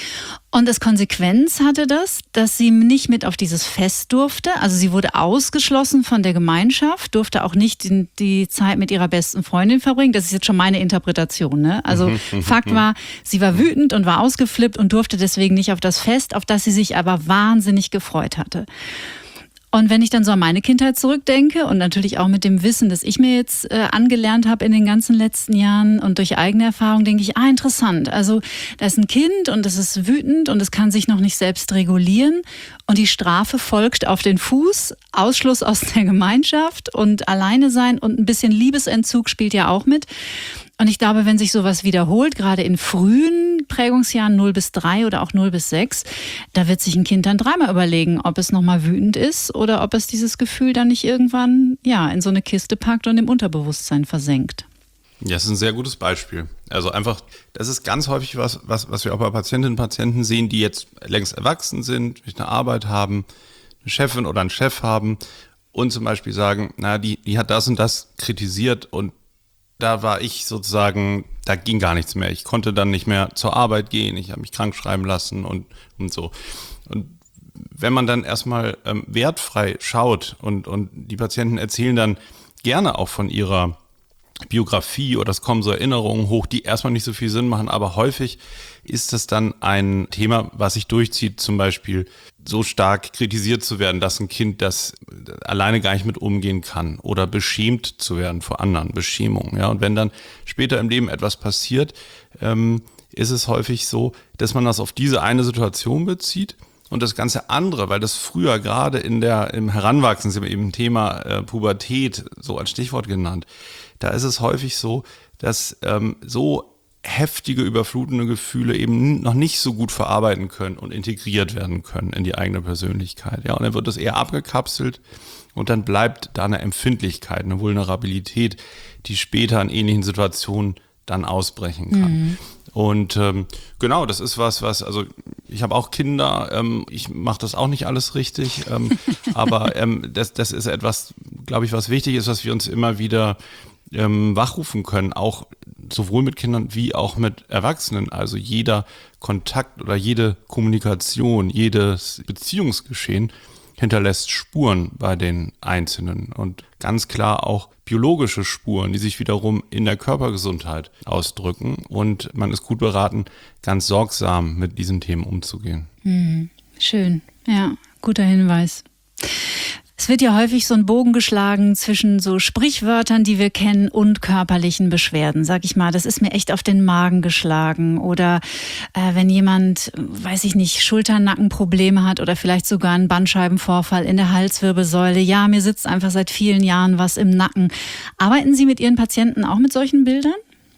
Und als Konsequenz hatte das, dass sie nicht mit auf dieses Fest durfte. Also sie wurde ausgeschlossen von der Gemeinschaft, durfte auch nicht die Zeit mit ihrer besten Freundin verbringen. Das ist jetzt schon meine Interpretation, ne? Also Fakt war, sie war wütend und war ausgeflippt und durfte deswegen nicht auf das Fest, auf das sie sich aber wahnsinnig gefreut hatte. Und wenn ich dann so an meine Kindheit zurückdenke und natürlich auch mit dem Wissen, das ich mir jetzt angelernt habe in den ganzen letzten Jahren und durch eigene Erfahrung, denke ich, interessant. Also da ist ein Kind und es ist wütend und es kann sich noch nicht selbst regulieren und die Strafe folgt auf den Fuß, Ausschluss aus der Gemeinschaft und alleine sein und ein bisschen Liebesentzug spielt ja auch mit. Und ich glaube, wenn sich sowas wiederholt, gerade in frühen Prägungsjahren 0-3 oder auch 0-6, da wird sich ein Kind dann dreimal überlegen, ob es nochmal wütend ist oder ob es dieses Gefühl dann nicht irgendwann in so eine Kiste packt und im Unterbewusstsein versenkt. Ja, das ist ein sehr gutes Beispiel. Also einfach, das ist ganz häufig was wir auch bei Patientinnen und Patienten sehen, die jetzt längst erwachsen sind, eine Arbeit haben, eine Chefin oder einen Chef haben und zum Beispiel sagen, die hat das und das kritisiert und da war ich sozusagen, da ging gar nichts mehr. Ich konnte dann nicht mehr zur Arbeit gehen, ich habe mich krank schreiben lassen und so. Und wenn man dann erstmal wertfrei schaut und die Patienten erzählen dann gerne auch von ihrer Biografie oder es kommen so Erinnerungen hoch, die erstmal nicht so viel Sinn machen, aber häufig ist das dann ein Thema, was sich durchzieht, zum Beispiel so stark kritisiert zu werden, dass ein Kind das alleine gar nicht mit umgehen kann oder beschämt zu werden vor anderen, Beschämung. Ja, und wenn dann später im Leben etwas passiert, ist es häufig so, dass man das auf diese eine Situation bezieht und das ganze andere, weil das früher gerade im Heranwachsen, ist eben Thema Pubertät, so als Stichwort genannt, da ist es häufig so, dass so heftige, überflutende Gefühle eben noch nicht so gut verarbeiten können und integriert werden können in die eigene Persönlichkeit. Ja, und dann wird das eher abgekapselt und dann bleibt da eine Empfindlichkeit, eine Vulnerabilität, die später in ähnlichen Situationen dann ausbrechen kann. Und genau, das ist was, also ich habe auch Kinder, ich mache das auch nicht alles richtig, aber das ist etwas, glaube ich, was wichtig ist, was wir uns immer wieder wachrufen können, auch sowohl mit Kindern wie auch mit Erwachsenen. Also jeder Kontakt oder jede Kommunikation, jedes Beziehungsgeschehen hinterlässt Spuren bei den Einzelnen und ganz klar auch biologische Spuren, die sich wiederum in der Körpergesundheit ausdrücken und man ist gut beraten, ganz sorgsam mit diesen Themen umzugehen. Schön, ja, guter Hinweis. Es wird ja häufig so ein Bogen geschlagen zwischen so Sprichwörtern, die wir kennen, und körperlichen Beschwerden. Sag ich mal, das ist mir echt auf den Magen geschlagen. Oder wenn jemand, weiß ich nicht, Schulter-Nackenprobleme hat oder vielleicht sogar einen Bandscheibenvorfall in der Halswirbelsäule. Ja, mir sitzt einfach seit vielen Jahren was im Nacken. Arbeiten Sie mit Ihren Patienten auch mit solchen Bildern?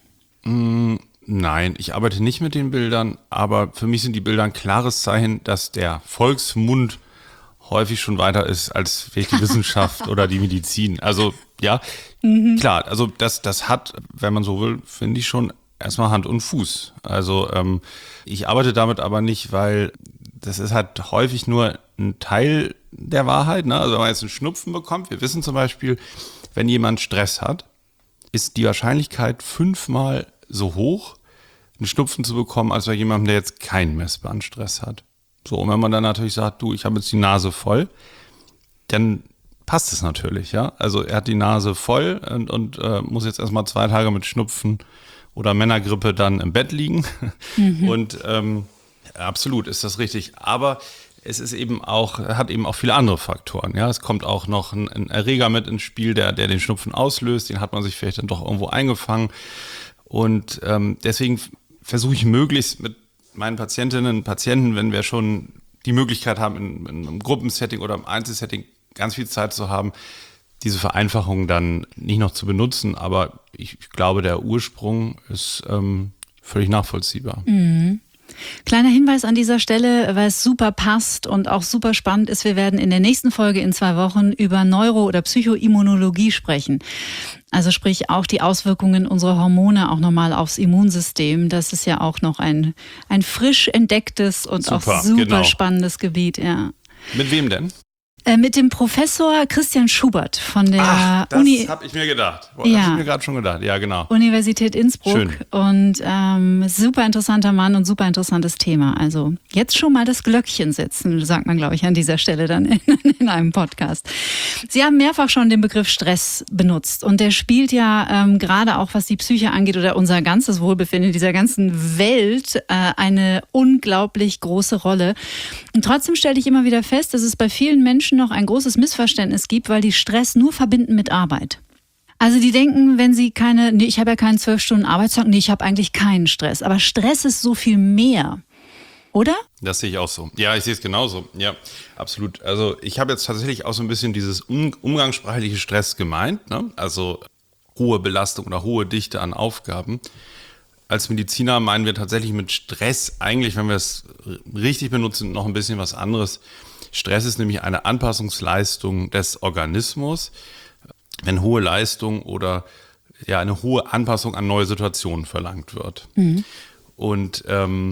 Nein, ich arbeite nicht mit den Bildern, aber für mich sind die Bilder ein klares Zeichen, dass der Volksmund häufig schon weiter ist als vielleicht die Wissenschaft oder die Medizin. Also ja, klar, also das hat, wenn man so will, finde ich schon erstmal Hand und Fuß. Also ich arbeite damit aber nicht, weil das ist halt häufig nur ein Teil der Wahrheit. Ne? Also wenn man jetzt einen Schnupfen bekommt, wir wissen zum Beispiel, wenn jemand Stress hat, ist die Wahrscheinlichkeit 5-mal so hoch, einen Schnupfen zu bekommen, als bei jemandem, der jetzt keinen messbaren Stress hat. So, und wenn man dann natürlich sagt, du, ich habe jetzt die Nase voll, dann passt es natürlich, ja. Also er hat die Nase voll und muss jetzt erstmal 2 Tage mit Schnupfen oder Männergrippe dann im Bett liegen. Und absolut ist das richtig. Aber es ist eben auch, hat eben auch viele andere Faktoren. Ja, es kommt auch noch ein Erreger mit ins Spiel, der den Schnupfen auslöst. Den hat man sich vielleicht dann doch irgendwo eingefangen. Und deswegen versuche ich möglichst mit meinen Patientinnen und Patienten, wenn wir schon die Möglichkeit haben, in einem Gruppensetting oder im Einzelsetting ganz viel Zeit zu haben, diese Vereinfachung dann nicht noch zu benutzen. Aber ich glaube, der Ursprung ist völlig nachvollziehbar. Mhm. Kleiner Hinweis an dieser Stelle, weil es super passt und auch super spannend ist. Wir werden in der nächsten Folge in 2 Wochen über Neuro- oder Psychoimmunologie sprechen. Also sprich auch die Auswirkungen unserer Hormone auch nochmal aufs Immunsystem. Das ist ja auch noch ein frisch entdecktes und Super, auch super genau. spannendes Gebiet. Ja. Mit wem denn? Mit dem Professor Christian Schubert von der das habe ich mir gedacht. Boah, Ja. Das habe ich mir gerade schon gedacht. Ja, genau. Universität Innsbruck. Schön. Und super interessanter Mann und super interessantes Thema. Also jetzt schon mal das Glöckchen setzen, sagt man, glaube ich, an dieser Stelle dann in einem Podcast. Sie haben mehrfach schon den Begriff Stress benutzt und der spielt ja gerade auch, was die Psyche angeht oder unser ganzes Wohlbefinden in dieser ganzen Welt eine unglaublich große Rolle. Und trotzdem stelle ich immer wieder fest, dass es bei vielen Menschen noch ein großes Missverständnis gibt, weil die Stress nur verbinden mit Arbeit. Also die denken, wenn sie ich habe ja keinen 12 Stunden Arbeitstag, ich habe eigentlich keinen Stress. Aber Stress ist so viel mehr, oder? Das sehe ich auch so. Ja, ich sehe es genauso. Ja, absolut. Also ich habe jetzt tatsächlich auch so ein bisschen dieses umgangssprachliche Stress gemeint, ne? Also hohe Belastung oder hohe Dichte an Aufgaben. Als Mediziner meinen wir tatsächlich mit Stress eigentlich, wenn wir es richtig benutzen, noch ein bisschen was anderes. Stress ist nämlich eine Anpassungsleistung des Organismus, wenn hohe Leistung oder ja eine hohe Anpassung an neue Situationen verlangt wird. Und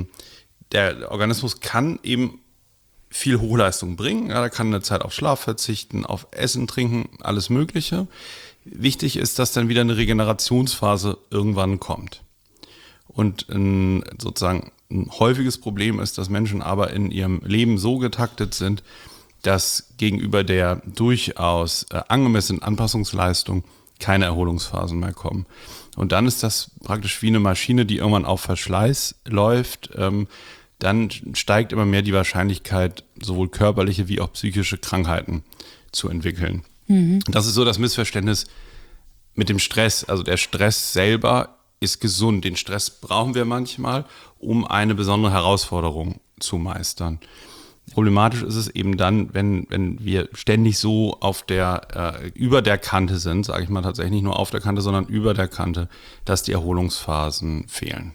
der Organismus kann eben viel Hochleistung bringen. Ja, er kann eine Zeit auf Schlaf verzichten, auf Essen, Trinken, alles Mögliche. Wichtig ist, dass dann wieder eine Regenerationsphase irgendwann kommt. Und sozusagen ein häufiges Problem ist, dass Menschen aber in ihrem Leben so getaktet sind, dass gegenüber der durchaus angemessenen Anpassungsleistung keine Erholungsphasen mehr kommen. Und dann ist das praktisch wie eine Maschine, die irgendwann auf Verschleiß läuft. Dann steigt immer mehr die Wahrscheinlichkeit, sowohl körperliche wie auch psychische Krankheiten zu entwickeln. Das ist so das Missverständnis mit dem Stress. Also der Stress selber ist gesund. Den Stress brauchen wir manchmal, um eine besondere Herausforderung zu meistern. Problematisch ist es eben dann, wenn wir ständig so über der Kante sind, sage ich mal tatsächlich nicht nur auf der Kante, sondern über der Kante, dass die Erholungsphasen fehlen.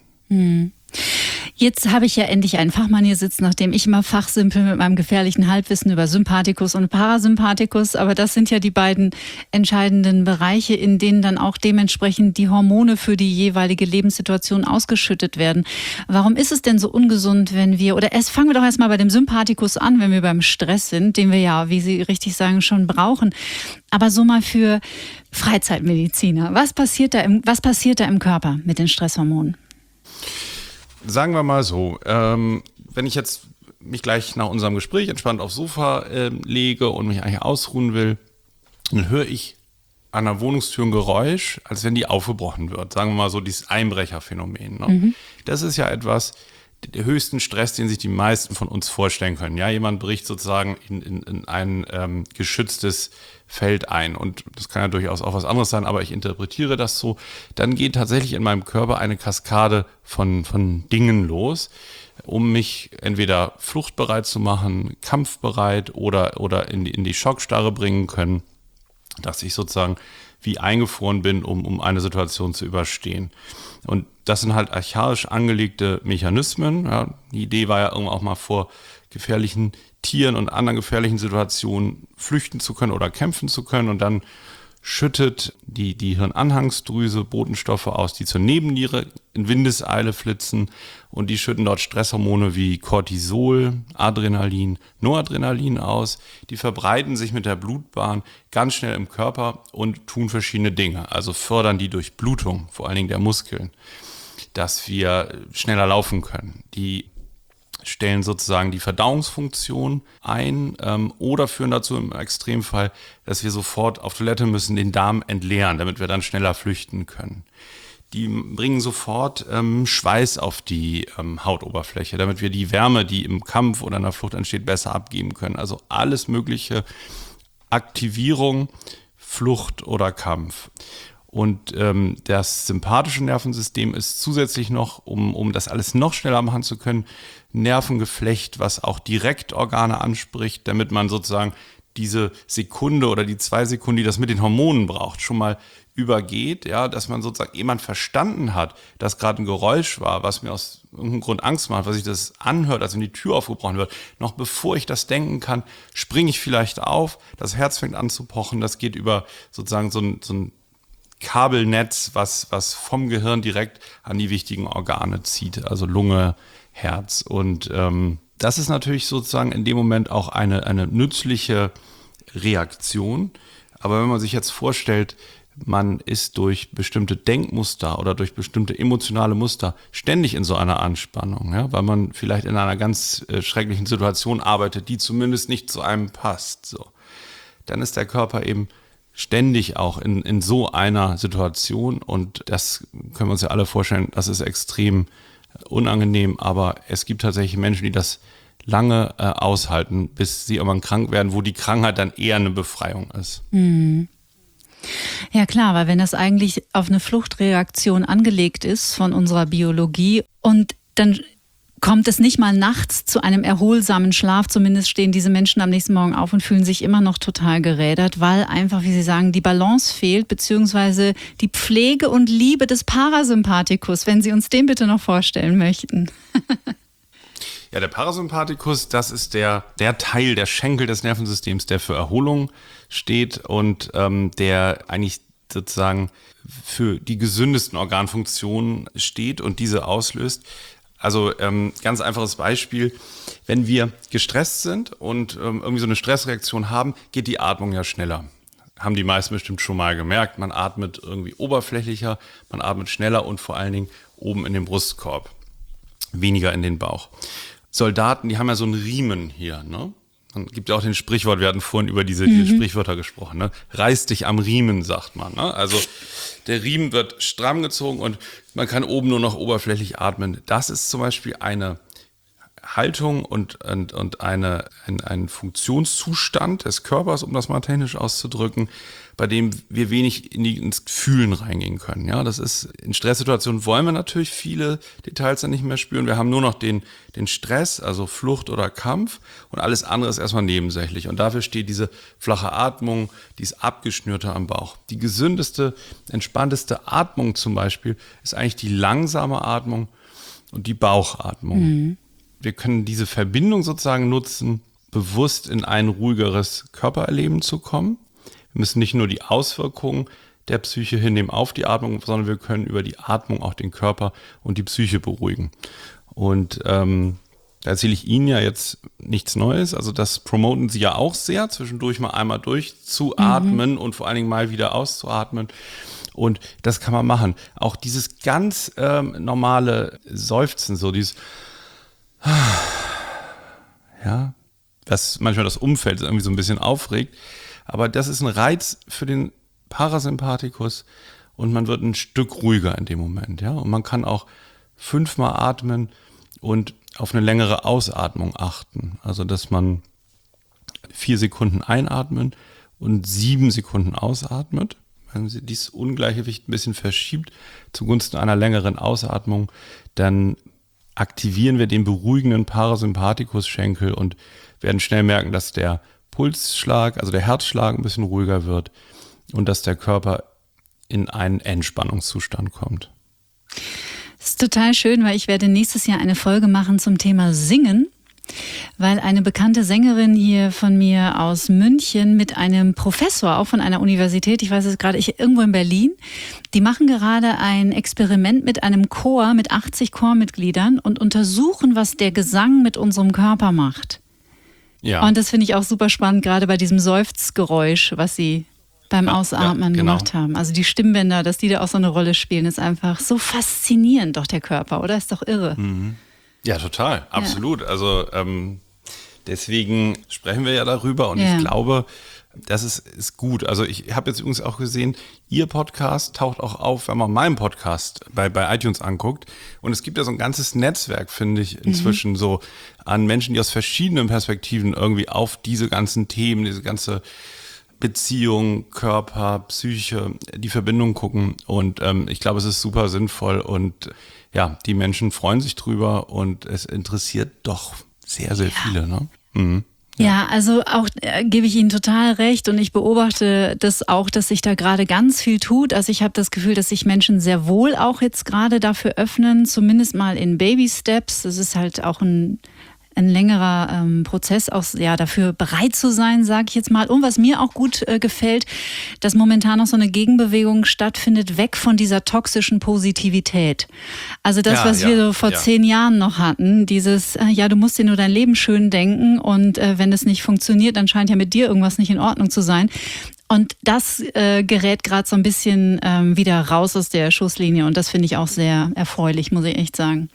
Jetzt habe ich ja endlich einen Fachmann hier sitzen, nachdem ich immer fachsimpel mit meinem gefährlichen Halbwissen über Sympathikus und Parasympathikus. Aber das sind ja die beiden entscheidenden Bereiche, in denen dann auch dementsprechend die Hormone für die jeweilige Lebenssituation ausgeschüttet werden. Warum ist es denn so ungesund, fangen wir doch erstmal bei dem Sympathikus an, wenn wir beim Stress sind, den wir ja, wie Sie richtig sagen, schon brauchen. Aber so mal für Freizeitmediziner. Was passiert da im Körper mit den Stresshormonen? Sagen wir mal so, wenn ich jetzt mich gleich nach unserem Gespräch entspannt aufs Sofa lege und mich eigentlich ausruhen will, dann höre ich an der Wohnungstür ein Geräusch, als wenn die aufgebrochen wird. Sagen wir mal so, dieses Einbrecherphänomen. Ne? Das ist ja etwas, der höchsten Stress, den sich die meisten von uns vorstellen können. Ja, jemand bricht sozusagen in ein geschütztes Feld ein und das kann ja durchaus auch was anderes sein, aber ich interpretiere das so. Dann geht tatsächlich in meinem Körper eine Kaskade von Dingen los, um mich entweder fluchtbereit zu machen, kampfbereit oder in die Schockstarre bringen können, dass ich sozusagen wie eingefroren bin, um eine Situation zu überstehen. Und das sind halt archaisch angelegte Mechanismen. Ja, die Idee war ja irgendwann auch mal vor gefährlichen Tieren und anderen gefährlichen Situationen flüchten zu können oder kämpfen zu können. Und dann schüttet die Hirnanhangsdrüse Botenstoffe aus, die zur Nebenniere in Windeseile flitzen. Und die schütten dort Stresshormone wie Cortisol, Adrenalin, Noradrenalin aus. Die verbreiten sich mit der Blutbahn ganz schnell im Körper und tun verschiedene Dinge. Also fördern die Durchblutung, vor allen Dingen der Muskeln, dass wir schneller laufen können. Die stellen sozusagen die Verdauungsfunktion ein oder führen dazu im Extremfall, dass wir sofort auf Toilette müssen, den Darm entleeren, damit wir dann schneller flüchten können. Die bringen sofort Schweiß auf die Hautoberfläche, damit wir die Wärme, die im Kampf oder in der Flucht entsteht, besser abgeben können. Also alles mögliche Aktivierung, Flucht oder Kampf. Und das sympathische Nervensystem ist zusätzlich noch, um das alles noch schneller machen zu können, Nervengeflecht, was auch direkt Organe anspricht, damit man sozusagen diese Sekunde oder die 2 Sekunden, die das mit den Hormonen braucht, schon mal übergeht, ja, dass man sozusagen jemand verstanden hat, dass gerade ein Geräusch war, was mir aus irgendeinem Grund Angst macht, was sich das anhört, als wenn die Tür aufgebrochen wird. Noch bevor ich das denken kann, springe ich vielleicht auf, das Herz fängt an zu pochen, das geht über sozusagen so ein Kabelnetz, was vom Gehirn direkt an die wichtigen Organe zieht, also Lunge, Herz. Und das ist natürlich sozusagen in dem Moment auch eine nützliche Reaktion. Aber wenn man sich jetzt vorstellt, man ist durch bestimmte Denkmuster oder durch bestimmte emotionale Muster ständig in so einer Anspannung, ja, weil man vielleicht in einer ganz schrecklichen Situation arbeitet, die zumindest nicht zu einem passt, so, dann ist der Körper eben ständig auch in so einer Situation und das können wir uns ja alle vorstellen, das ist extrem unangenehm, aber es gibt tatsächlich Menschen, die das lange aushalten, bis sie irgendwann krank werden, wo die Krankheit dann eher eine Befreiung ist. Mhm. Ja klar, weil wenn das eigentlich auf eine Fluchtreaktion angelegt ist von unserer Biologie und dann kommt es nicht mal nachts zu einem erholsamen Schlaf, zumindest stehen diese Menschen am nächsten Morgen auf und fühlen sich immer noch total gerädert, weil einfach, wie Sie sagen, die Balance fehlt, beziehungsweise die Pflege und Liebe des Parasympathikus, wenn Sie uns den bitte noch vorstellen möchten. Ja, der Parasympathikus, das ist der Teil, der Schenkel des Nervensystems, der für Erholung steht und der eigentlich sozusagen für die gesündesten Organfunktionen steht und diese auslöst. Also ganz einfaches Beispiel, wenn wir gestresst sind und irgendwie so eine Stressreaktion haben, geht die Atmung ja schneller. Haben die meisten bestimmt schon mal gemerkt. Man atmet irgendwie oberflächlicher, man atmet schneller und vor allen Dingen oben in den Brustkorb, weniger in den Bauch. Soldaten, die haben ja so einen Riemen hier, ne? Es gibt ja auch den Sprichwort, wir hatten vorhin über diese Sprichwörter gesprochen, ne? Reiß dich am Riemen, sagt man, ne? Also der Riemen wird stramm gezogen und man kann oben nur noch oberflächlich atmen. Das ist zum Beispiel eine Haltung und ein Funktionszustand des Körpers, um das mal technisch auszudrücken, bei dem wir wenig ins Fühlen reingehen können. Ja, das ist, in Stresssituationen wollen wir natürlich viele Details dann nicht mehr spüren. Wir haben nur noch den Stress, also Flucht oder Kampf und alles andere ist erstmal nebensächlich. Und dafür steht diese flache Atmung, dieses Abgeschnürte am Bauch. Die gesündeste, entspannteste Atmung zum Beispiel ist eigentlich die langsame Atmung und die Bauchatmung. Mhm. Wir können diese Verbindung sozusagen nutzen, bewusst in ein ruhigeres Körpererleben zu kommen. Wir müssen nicht nur die Auswirkungen der Psyche hinnehmen auf die Atmung, sondern wir können über die Atmung auch den Körper und die Psyche beruhigen. Und da erzähle ich Ihnen ja jetzt nichts Neues. Also das promoten Sie ja auch sehr, zwischendurch mal einmal durchzuatmen und vor allen Dingen mal wieder auszuatmen. Und das kann man machen. Auch dieses ganz normale Seufzen, so dieses ja, was manchmal das Umfeld irgendwie so ein bisschen aufregt. Aber das ist ein Reiz für den Parasympathikus und man wird ein Stück ruhiger in dem Moment. Ja? Und man kann auch 5-mal atmen und auf eine längere Ausatmung achten. Also dass man 4 Sekunden einatmen und 7 Sekunden ausatmet. Wenn Sie dieses Ungleichgewicht ein bisschen verschiebt zugunsten einer längeren Ausatmung, dann aktivieren wir den beruhigenden Parasympathikus-Schenkel und werden schnell merken, dass der Pulsschlag, also der Herzschlag ein bisschen ruhiger wird und dass der Körper in einen Entspannungszustand kommt. Das ist total schön, weil ich werde nächstes Jahr eine Folge machen zum Thema Singen, weil eine bekannte Sängerin hier von mir aus München mit einem Professor, auch von einer Universität, ich weiß es gerade, irgendwo in Berlin, die machen gerade ein Experiment mit einem Chor, mit 80 Chormitgliedern und untersuchen, was der Gesang mit unserem Körper macht. Ja. Und das finde ich auch super spannend, gerade bei diesem Seufzgeräusch, was sie beim Ausatmen gemacht haben. Also die Stimmbänder, dass die da auch so eine Rolle spielen, ist einfach so faszinierend, doch der Körper, oder? Ist doch irre. Mhm. Ja, total, absolut. Ja. Also deswegen sprechen wir ja darüber und ich glaube, das ist gut. Also ich habe jetzt übrigens auch gesehen, Ihr Podcast taucht auch auf, wenn man meinen Podcast bei iTunes anguckt. Und es gibt ja so ein ganzes Netzwerk, finde ich, inzwischen so an Menschen, die aus verschiedenen Perspektiven irgendwie auf diese ganzen Themen, diese ganze Beziehung, Körper, Psyche, die Verbindung gucken. Und ich glaube, es ist super sinnvoll und ja, die Menschen freuen sich drüber und es interessiert doch sehr, sehr viele. Ne? Mhm. Ja, also auch gebe ich Ihnen total recht und ich beobachte das auch, dass sich da gerade ganz viel tut. Also ich habe das Gefühl, dass sich Menschen sehr wohl auch jetzt gerade dafür öffnen, zumindest mal in Baby-Steps. Das ist halt auch ein längerer Prozess, auch dafür bereit zu sein, sage ich jetzt mal. Und was mir auch gut gefällt, dass momentan noch so eine Gegenbewegung stattfindet, weg von dieser toxischen Positivität. Also das, was wir so vor 10 Jahren noch hatten, dieses, du musst dir nur dein Leben schön denken und wenn es nicht funktioniert, dann scheint ja mit dir irgendwas nicht in Ordnung zu sein. Und das gerät gerade so ein bisschen wieder raus aus der Schusslinie und das finde ich auch sehr erfreulich, muss ich echt sagen.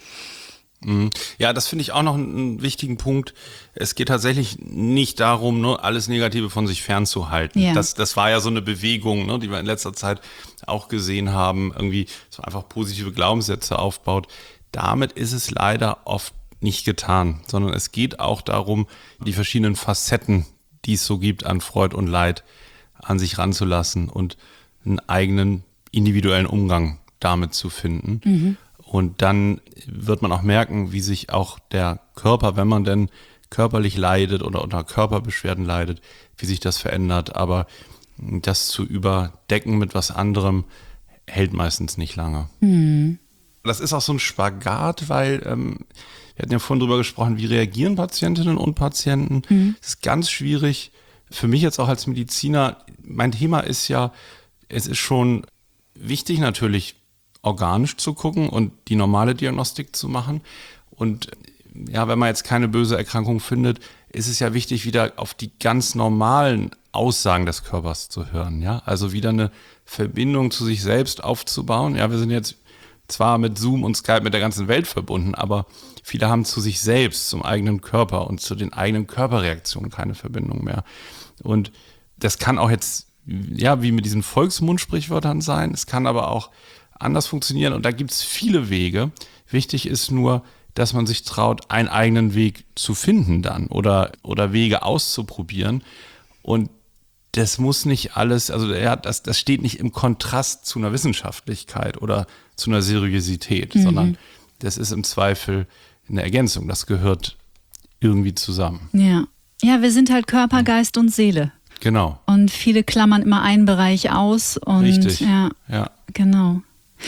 Ja, das finde ich auch noch einen wichtigen Punkt. Es geht tatsächlich nicht darum, nur alles Negative von sich fernzuhalten. Ja. Das war ja so eine Bewegung, ne, die wir in letzter Zeit auch gesehen haben, irgendwie so einfach positive Glaubenssätze aufbaut. Damit ist es leider oft nicht getan, sondern es geht auch darum, die verschiedenen Facetten, die es so gibt an Freud und Leid, an sich ranzulassen und einen eigenen individuellen Umgang damit zu finden. Mhm. Und dann wird man auch merken, wie sich auch der Körper, wenn man denn körperlich leidet oder unter Körperbeschwerden leidet, wie sich das verändert. Aber das zu überdecken mit was anderem hält meistens nicht lange. Mhm. Das ist auch so ein Spagat, weil wir hatten ja vorhin drüber gesprochen, wie reagieren Patientinnen und Patienten. Mhm. Das ist ganz schwierig. Für mich jetzt auch als Mediziner, mein Thema ist ja, es ist schon wichtig natürlich, organisch zu gucken und die normale Diagnostik zu machen. Und ja, wenn man jetzt keine böse Erkrankung findet, ist es ja wichtig, wieder auf die ganz normalen Aussagen des Körpers zu hören. Ja, also wieder eine Verbindung zu sich selbst aufzubauen. Ja, wir sind jetzt zwar mit Zoom und Skype mit der ganzen Welt verbunden, aber viele haben zu sich selbst, zum eigenen Körper und zu den eigenen Körperreaktionen keine Verbindung mehr. Und das kann auch jetzt, ja, wie mit diesen Volksmundsprichwörtern sein. Es kann aber auch anders funktionieren und da gibt es viele Wege. Wichtig ist nur, dass man sich traut, einen eigenen Weg zu finden dann oder Wege auszuprobieren. Und das muss nicht alles, also das steht nicht im Kontrast zu einer Wissenschaftlichkeit oder zu einer Seriosität, sondern das ist im Zweifel eine Ergänzung. Das gehört irgendwie zusammen. Ja, wir sind halt Körper, Geist und Seele. Genau. Und viele klammern immer einen Bereich aus. Und richtig, ja. Genau.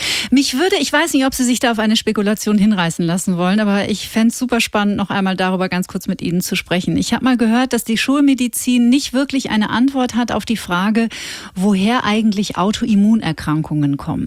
Ich weiß nicht, ob Sie sich da auf eine Spekulation hinreißen lassen wollen, aber ich fände es super spannend, noch einmal darüber ganz kurz mit Ihnen zu sprechen. Ich habe mal gehört, dass die Schulmedizin nicht wirklich eine Antwort hat auf die Frage, woher eigentlich Autoimmunerkrankungen kommen.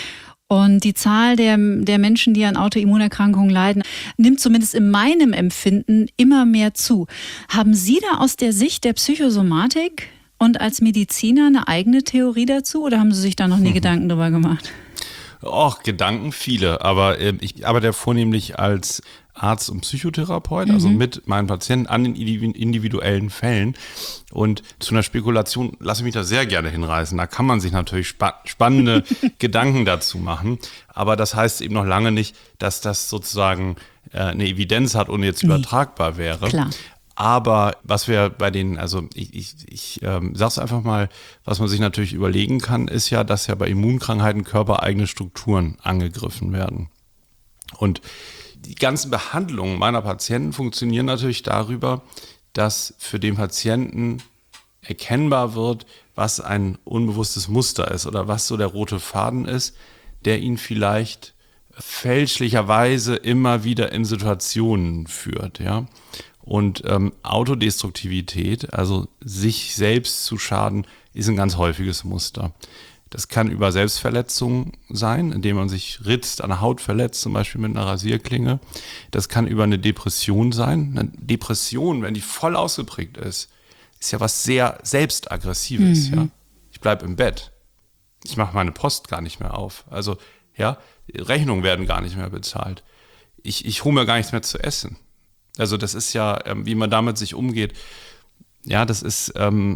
Und die Zahl der Menschen, die an Autoimmunerkrankungen leiden, nimmt zumindest in meinem Empfinden immer mehr zu. Haben Sie da aus der Sicht der Psychosomatik und als Mediziner eine eigene Theorie dazu oder haben Sie sich da noch nie Gedanken drüber gemacht? Gedanken viele, aber ich arbeite ja vornehmlich als Arzt und Psychotherapeut, also mit meinen Patienten an den individuellen Fällen. Und zu einer Spekulation lasse ich mich da sehr gerne hinreißen. Da kann man sich natürlich spannende Gedanken dazu machen. Aber das heißt eben noch lange nicht, dass das sozusagen eine Evidenz hat und jetzt übertragbar wäre. Klar. Aber was wir bei den, also ich sag's einfach mal, was man sich natürlich überlegen kann, ist ja, dass ja bei Immunkrankheiten körpereigene Strukturen angegriffen werden. Und die ganzen Behandlungen meiner Patienten funktionieren natürlich darüber, dass für den Patienten erkennbar wird, was ein unbewusstes Muster ist oder was so der rote Faden ist, der ihn vielleicht fälschlicherweise immer wieder in Situationen führt, ja. Und Autodestruktivität, also sich selbst zu schaden, ist ein ganz häufiges Muster. Das kann über Selbstverletzung sein, indem man sich ritzt, an der Haut verletzt, zum Beispiel mit einer Rasierklinge. Das kann über eine Depression sein. Eine Depression, wenn die voll ausgeprägt ist ja was sehr Selbstaggressives. Ja? Ich bleibe im Bett. Ich mache meine Post gar nicht mehr auf. Also ja, Rechnungen werden gar nicht mehr bezahlt. Ich hole mir gar nichts mehr zu essen. Also das ist ja, wie man damit sich umgeht, ja, das ist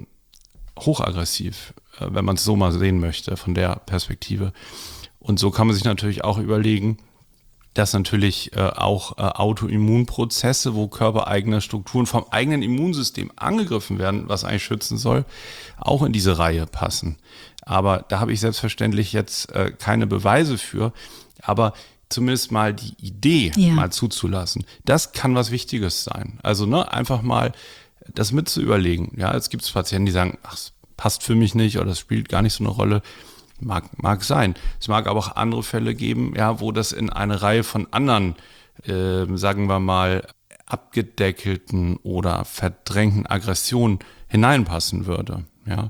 hochaggressiv, wenn man es so mal sehen möchte, von der Perspektive. Und so kann man sich natürlich auch überlegen, dass natürlich auch Autoimmunprozesse, wo körpereigene Strukturen vom eigenen Immunsystem angegriffen werden, was eigentlich schützen soll, auch in diese Reihe passen. Aber da habe ich selbstverständlich jetzt keine Beweise für, aber zumindest mal die Idee mal zuzulassen. Das kann was Wichtiges sein. Also einfach mal das mit zu überlegen. Ja, es gibt Patienten, die sagen, ach, es passt für mich nicht oder es spielt gar nicht so eine Rolle. Mag sein. Es mag aber auch andere Fälle geben, ja, wo das in eine Reihe von anderen, sagen wir mal, abgedeckelten oder verdrängten Aggressionen hineinpassen würde. Ja.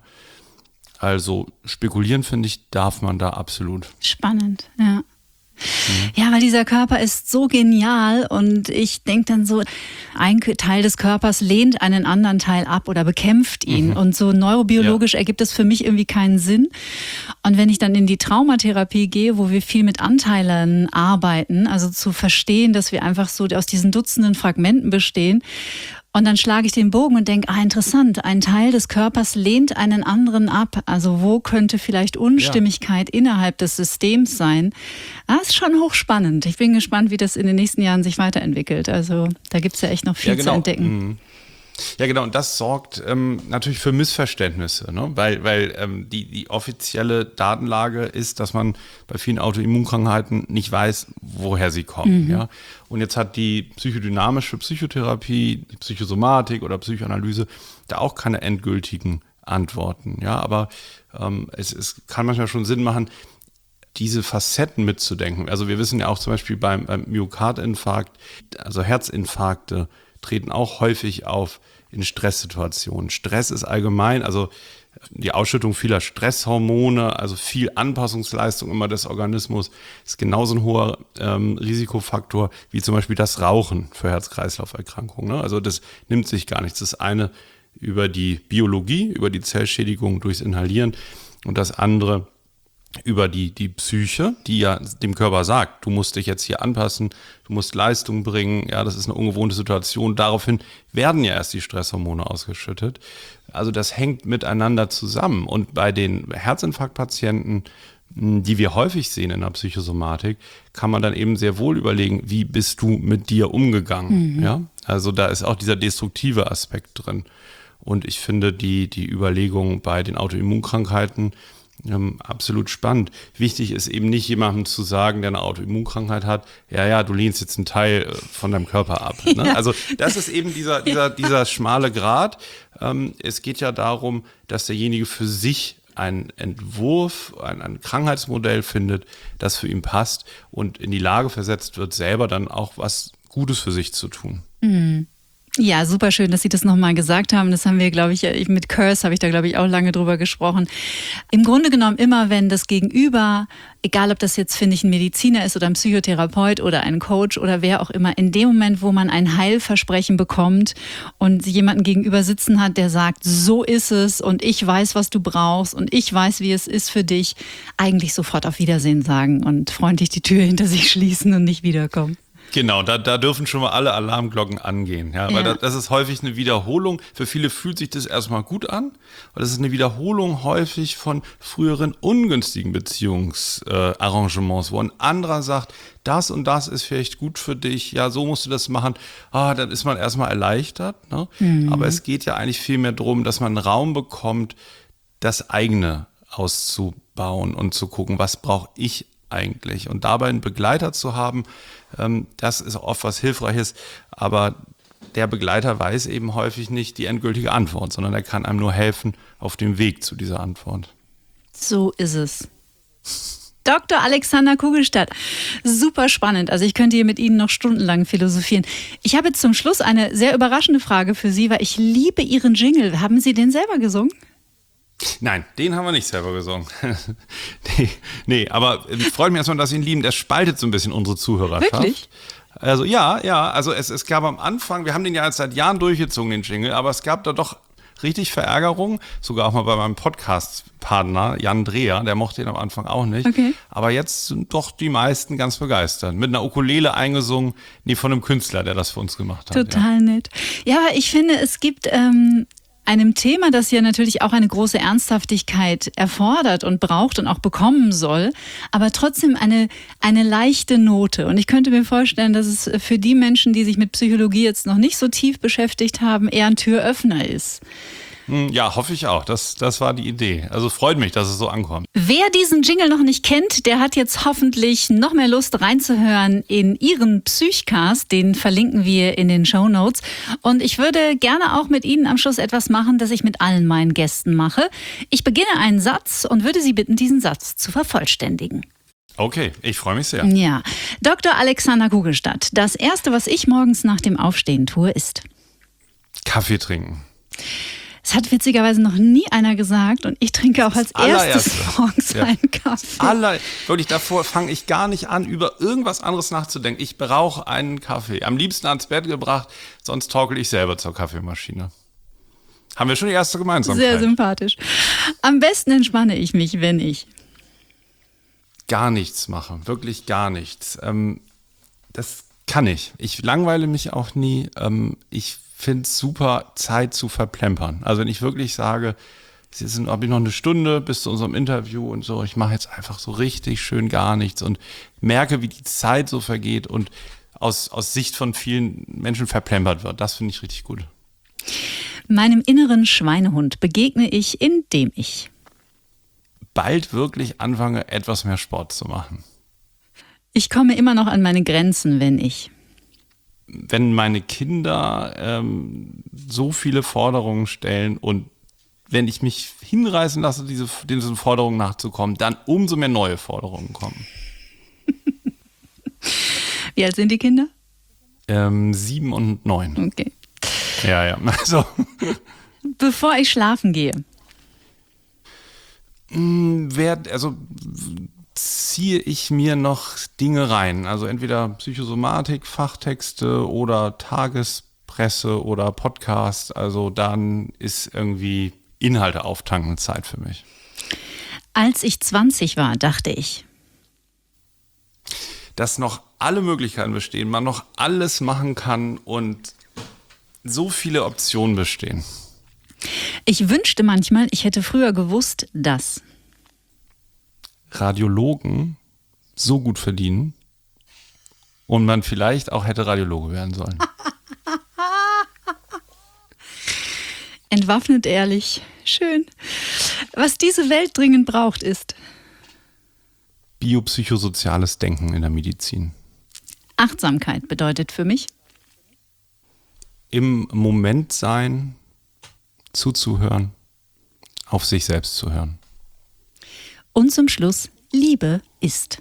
Also spekulieren, finde ich, darf man da absolut. Spannend, ja. Ja, weil dieser Körper ist so genial und ich denke dann so, ein Teil des Körpers lehnt einen anderen Teil ab oder bekämpft ihn und so neurobiologisch ergibt es für mich irgendwie keinen Sinn. Und wenn ich dann in die Traumatherapie gehe, wo wir viel mit Anteilen arbeiten, also zu verstehen, dass wir einfach so aus diesen Dutzenden Fragmenten bestehen, und dann schlage ich den Bogen und denke, interessant, ein Teil des Körpers lehnt einen anderen ab. Also wo könnte vielleicht Unstimmigkeit innerhalb des Systems sein? Das ist schon hochspannend. Ich bin gespannt, wie das in den nächsten Jahren sich weiterentwickelt. Also da gibt es ja echt noch viel zu entdecken. Ja, genau. Und das sorgt natürlich für Missverständnisse, ne? Weil die offizielle Datenlage ist, dass man bei vielen Autoimmunkrankheiten nicht weiß, woher sie kommen. Ja? Und jetzt hat die psychodynamische Psychotherapie, die Psychosomatik oder Psychoanalyse da auch keine endgültigen Antworten. Ja, aber es kann manchmal schon Sinn machen, diese Facetten mitzudenken. Also wir wissen ja auch zum Beispiel beim Myokardinfarkt, also Herzinfarkte, treten auch häufig auf in Stresssituationen. Stress ist allgemein, also die Ausschüttung vieler Stresshormone, also viel Anpassungsleistung immer des Organismus, ist genauso ein hoher Risikofaktor wie zum Beispiel das Rauchen für Herz-Kreislauf-Erkrankungen. Ne? Also das nimmt sich gar nichts. Das eine über die Biologie, über die Zellschädigung durchs Inhalieren und das andere über die Psyche, die ja dem Körper sagt, du musst dich jetzt hier anpassen, du musst Leistung bringen, ja, das ist eine ungewohnte Situation. Daraufhin werden ja erst die Stresshormone ausgeschüttet. Also das hängt miteinander zusammen. Und bei den Herzinfarktpatienten, die wir häufig sehen in der Psychosomatik, kann man dann eben sehr wohl überlegen, wie bist du mit dir umgegangen? Ja? Also da ist auch dieser destruktive Aspekt drin. Und ich finde die Überlegung bei den Autoimmunkrankheiten absolut spannend. Wichtig ist eben nicht jemandem zu sagen, der eine Autoimmunkrankheit hat, ja, du lehnst jetzt einen Teil von deinem Körper ab. Ne? Ja. Also das ist eben dieser schmale Grat. Es geht ja darum, dass derjenige für sich einen Entwurf, ein Krankheitsmodell findet, das für ihn passt und in die Lage versetzt wird, selber dann auch was Gutes für sich zu tun. Mhm. Ja, super schön, dass Sie das nochmal gesagt haben. Das haben wir, glaube ich, mit Curse habe ich da, glaube ich, auch lange drüber gesprochen. Im Grunde genommen immer, wenn das Gegenüber, egal ob das jetzt, finde ich, ein Mediziner ist oder ein Psychotherapeut oder ein Coach oder wer auch immer, in dem Moment, wo man ein Heilversprechen bekommt und jemanden gegenüber sitzen hat, der sagt, so ist es und ich weiß, was du brauchst und ich weiß, wie es ist für dich, eigentlich sofort auf Wiedersehen sagen und freundlich die Tür hinter sich schließen und nicht wiederkommen. Genau, da dürfen schon mal alle Alarmglocken angehen. Ja, weil das ist häufig eine Wiederholung. Für viele fühlt sich das erstmal gut an, weil das ist eine Wiederholung häufig von früheren ungünstigen Beziehungsarrangements, wo ein anderer sagt, das und das ist vielleicht gut für dich, ja, so musst du das machen. Dann ist man erstmal erleichtert. Ne? Aber es geht ja eigentlich viel mehr darum, dass man einen Raum bekommt, das eigene auszubauen und zu gucken, was brauche ich eigentlich. Und dabei einen Begleiter zu haben, das ist oft was Hilfreiches, aber der Begleiter weiß eben häufig nicht die endgültige Antwort, sondern er kann einem nur helfen auf dem Weg zu dieser Antwort. So ist es. Dr. Alexander Kugelstadt, super spannend. Also ich könnte hier mit Ihnen noch stundenlang philosophieren. Ich habe jetzt zum Schluss eine sehr überraschende Frage für Sie, weil ich liebe Ihren Jingle. Haben Sie den selber gesungen? Nein, den haben wir nicht selber gesungen. nee, aber freut mich erstmal, dass Sie ihn lieben. Der spaltet so ein bisschen unsere Zuhörerschaft. Wirklich? Also also es gab am Anfang, wir haben den ja jetzt seit Jahren durchgezogen, den Jingle, aber es gab da doch richtig Verärgerung, sogar auch mal bei meinem Podcast-Partner Jan Dreher, der mochte ihn am Anfang auch nicht. Okay. Aber jetzt sind doch die meisten ganz begeistert. Mit einer Ukulele eingesungen, von einem Künstler, der das für uns gemacht hat. Total nett. Ja, aber ich finde, es gibt einem Thema, das ja natürlich auch eine große Ernsthaftigkeit erfordert und braucht und auch bekommen soll, aber trotzdem eine leichte Note. Und ich könnte mir vorstellen, dass es für die Menschen, die sich mit Psychologie jetzt noch nicht so tief beschäftigt haben, eher ein Türöffner ist. Ja, hoffe ich auch. Das war die Idee. Also freut mich, dass es so ankommt. Wer diesen Jingle noch nicht kennt, der hat jetzt hoffentlich noch mehr Lust reinzuhören in Ihren Psychcast. Den verlinken wir in den Shownotes. Und ich würde gerne auch mit Ihnen am Schluss etwas machen, das ich mit allen meinen Gästen mache. Ich beginne einen Satz und würde Sie bitten, diesen Satz zu vervollständigen. Okay, ich freue mich sehr. Ja. Dr. Alexander Kugelstadt, das Erste, was ich morgens nach dem Aufstehen tue, ist Kaffee trinken. Es hat witzigerweise noch nie einer gesagt und ich trinke auch als erstes morgens einen Kaffee. Wirklich, davor fange ich gar nicht an, über irgendwas anderes nachzudenken. Ich brauche einen Kaffee. Am liebsten ans Bett gebracht, sonst torkel ich selber zur Kaffeemaschine. Haben wir schon die erste Gemeinsamkeit. Sehr sympathisch. Am besten entspanne ich mich, wenn ich gar nichts mache. Wirklich gar nichts. Das kann ich. Ich langweile mich auch nie. Ich finde es super, Zeit zu verplempern. Also wenn ich wirklich sage, es habe ich noch eine Stunde bis zu unserem Interview und so, ich mache jetzt einfach so richtig schön gar nichts und merke, wie die Zeit so vergeht und aus Sicht von vielen Menschen verplempert wird. Das finde ich richtig gut. Meinem inneren Schweinehund begegne ich, indem ich bald wirklich anfange, etwas mehr Sport zu machen. Ich komme immer noch an meine Grenzen, wenn meine Kinder so viele Forderungen stellen und wenn ich mich hinreißen lasse, diesen Forderungen nachzukommen, dann umso mehr neue Forderungen kommen. Wie alt sind die Kinder? 7 und 9. Okay. Ja. Also. Bevor ich schlafen gehe. Ziehe ich mir noch Dinge rein. Also entweder Psychosomatik, Fachtexte oder Tagespresse oder Podcast. Also dann ist irgendwie Inhalte auftanken Zeit für mich. Als ich 20 war, dachte ich, dass noch alle Möglichkeiten bestehen, man noch alles machen kann und so viele Optionen bestehen. Ich wünschte manchmal, ich hätte früher gewusst, dass Radiologen so gut verdienen und man vielleicht auch hätte Radiologe werden sollen. Entwaffnet ehrlich. Schön. Was diese Welt dringend braucht, ist biopsychosoziales Denken in der Medizin. Achtsamkeit bedeutet für mich im Moment sein, zuzuhören, auf sich selbst zu hören. Und zum Schluss, Liebe ist,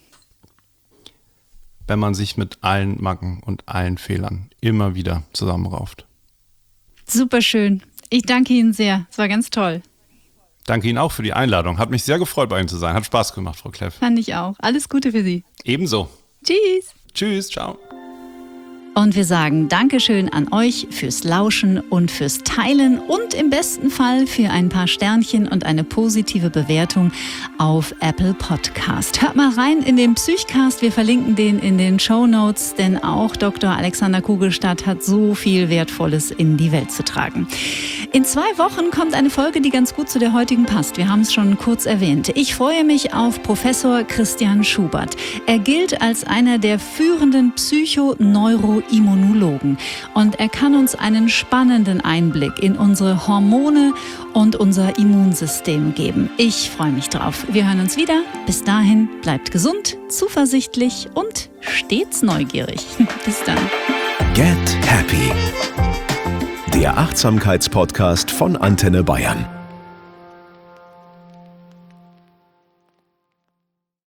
wenn man sich mit allen Macken und allen Fehlern immer wieder zusammenrauft. Superschön. Ich danke Ihnen sehr. Es war ganz toll. Danke Ihnen auch für die Einladung. Hat mich sehr gefreut, bei Ihnen zu sein. Hat Spaß gemacht, Frau Kleff. Fand ich auch. Alles Gute für Sie. Ebenso. Tschüss. Tschüss, ciao. Und wir sagen Dankeschön an euch fürs Lauschen und fürs Teilen und im besten Fall für ein paar Sternchen und eine positive Bewertung auf Apple Podcast. Hört mal rein in den Psychcast, wir verlinken den in den Shownotes, denn auch Dr. Alexander Kugelstadt hat so viel Wertvolles in die Welt zu tragen. In 2 Wochen kommt eine Folge, die ganz gut zu der heutigen passt. Wir haben es schon kurz erwähnt. Ich freue mich auf Professor Christian Schubert. Er gilt als einer der führenden Psychoneuroimmunologen und er kann uns einen spannenden Einblick in unsere Hormone und unser Immunsystem geben. Ich freue mich drauf. Wir hören uns wieder. Bis dahin, bleibt gesund, zuversichtlich und stets neugierig. Bis dann. Get Happy. Der Achtsamkeitspodcast von Antenne Bayern.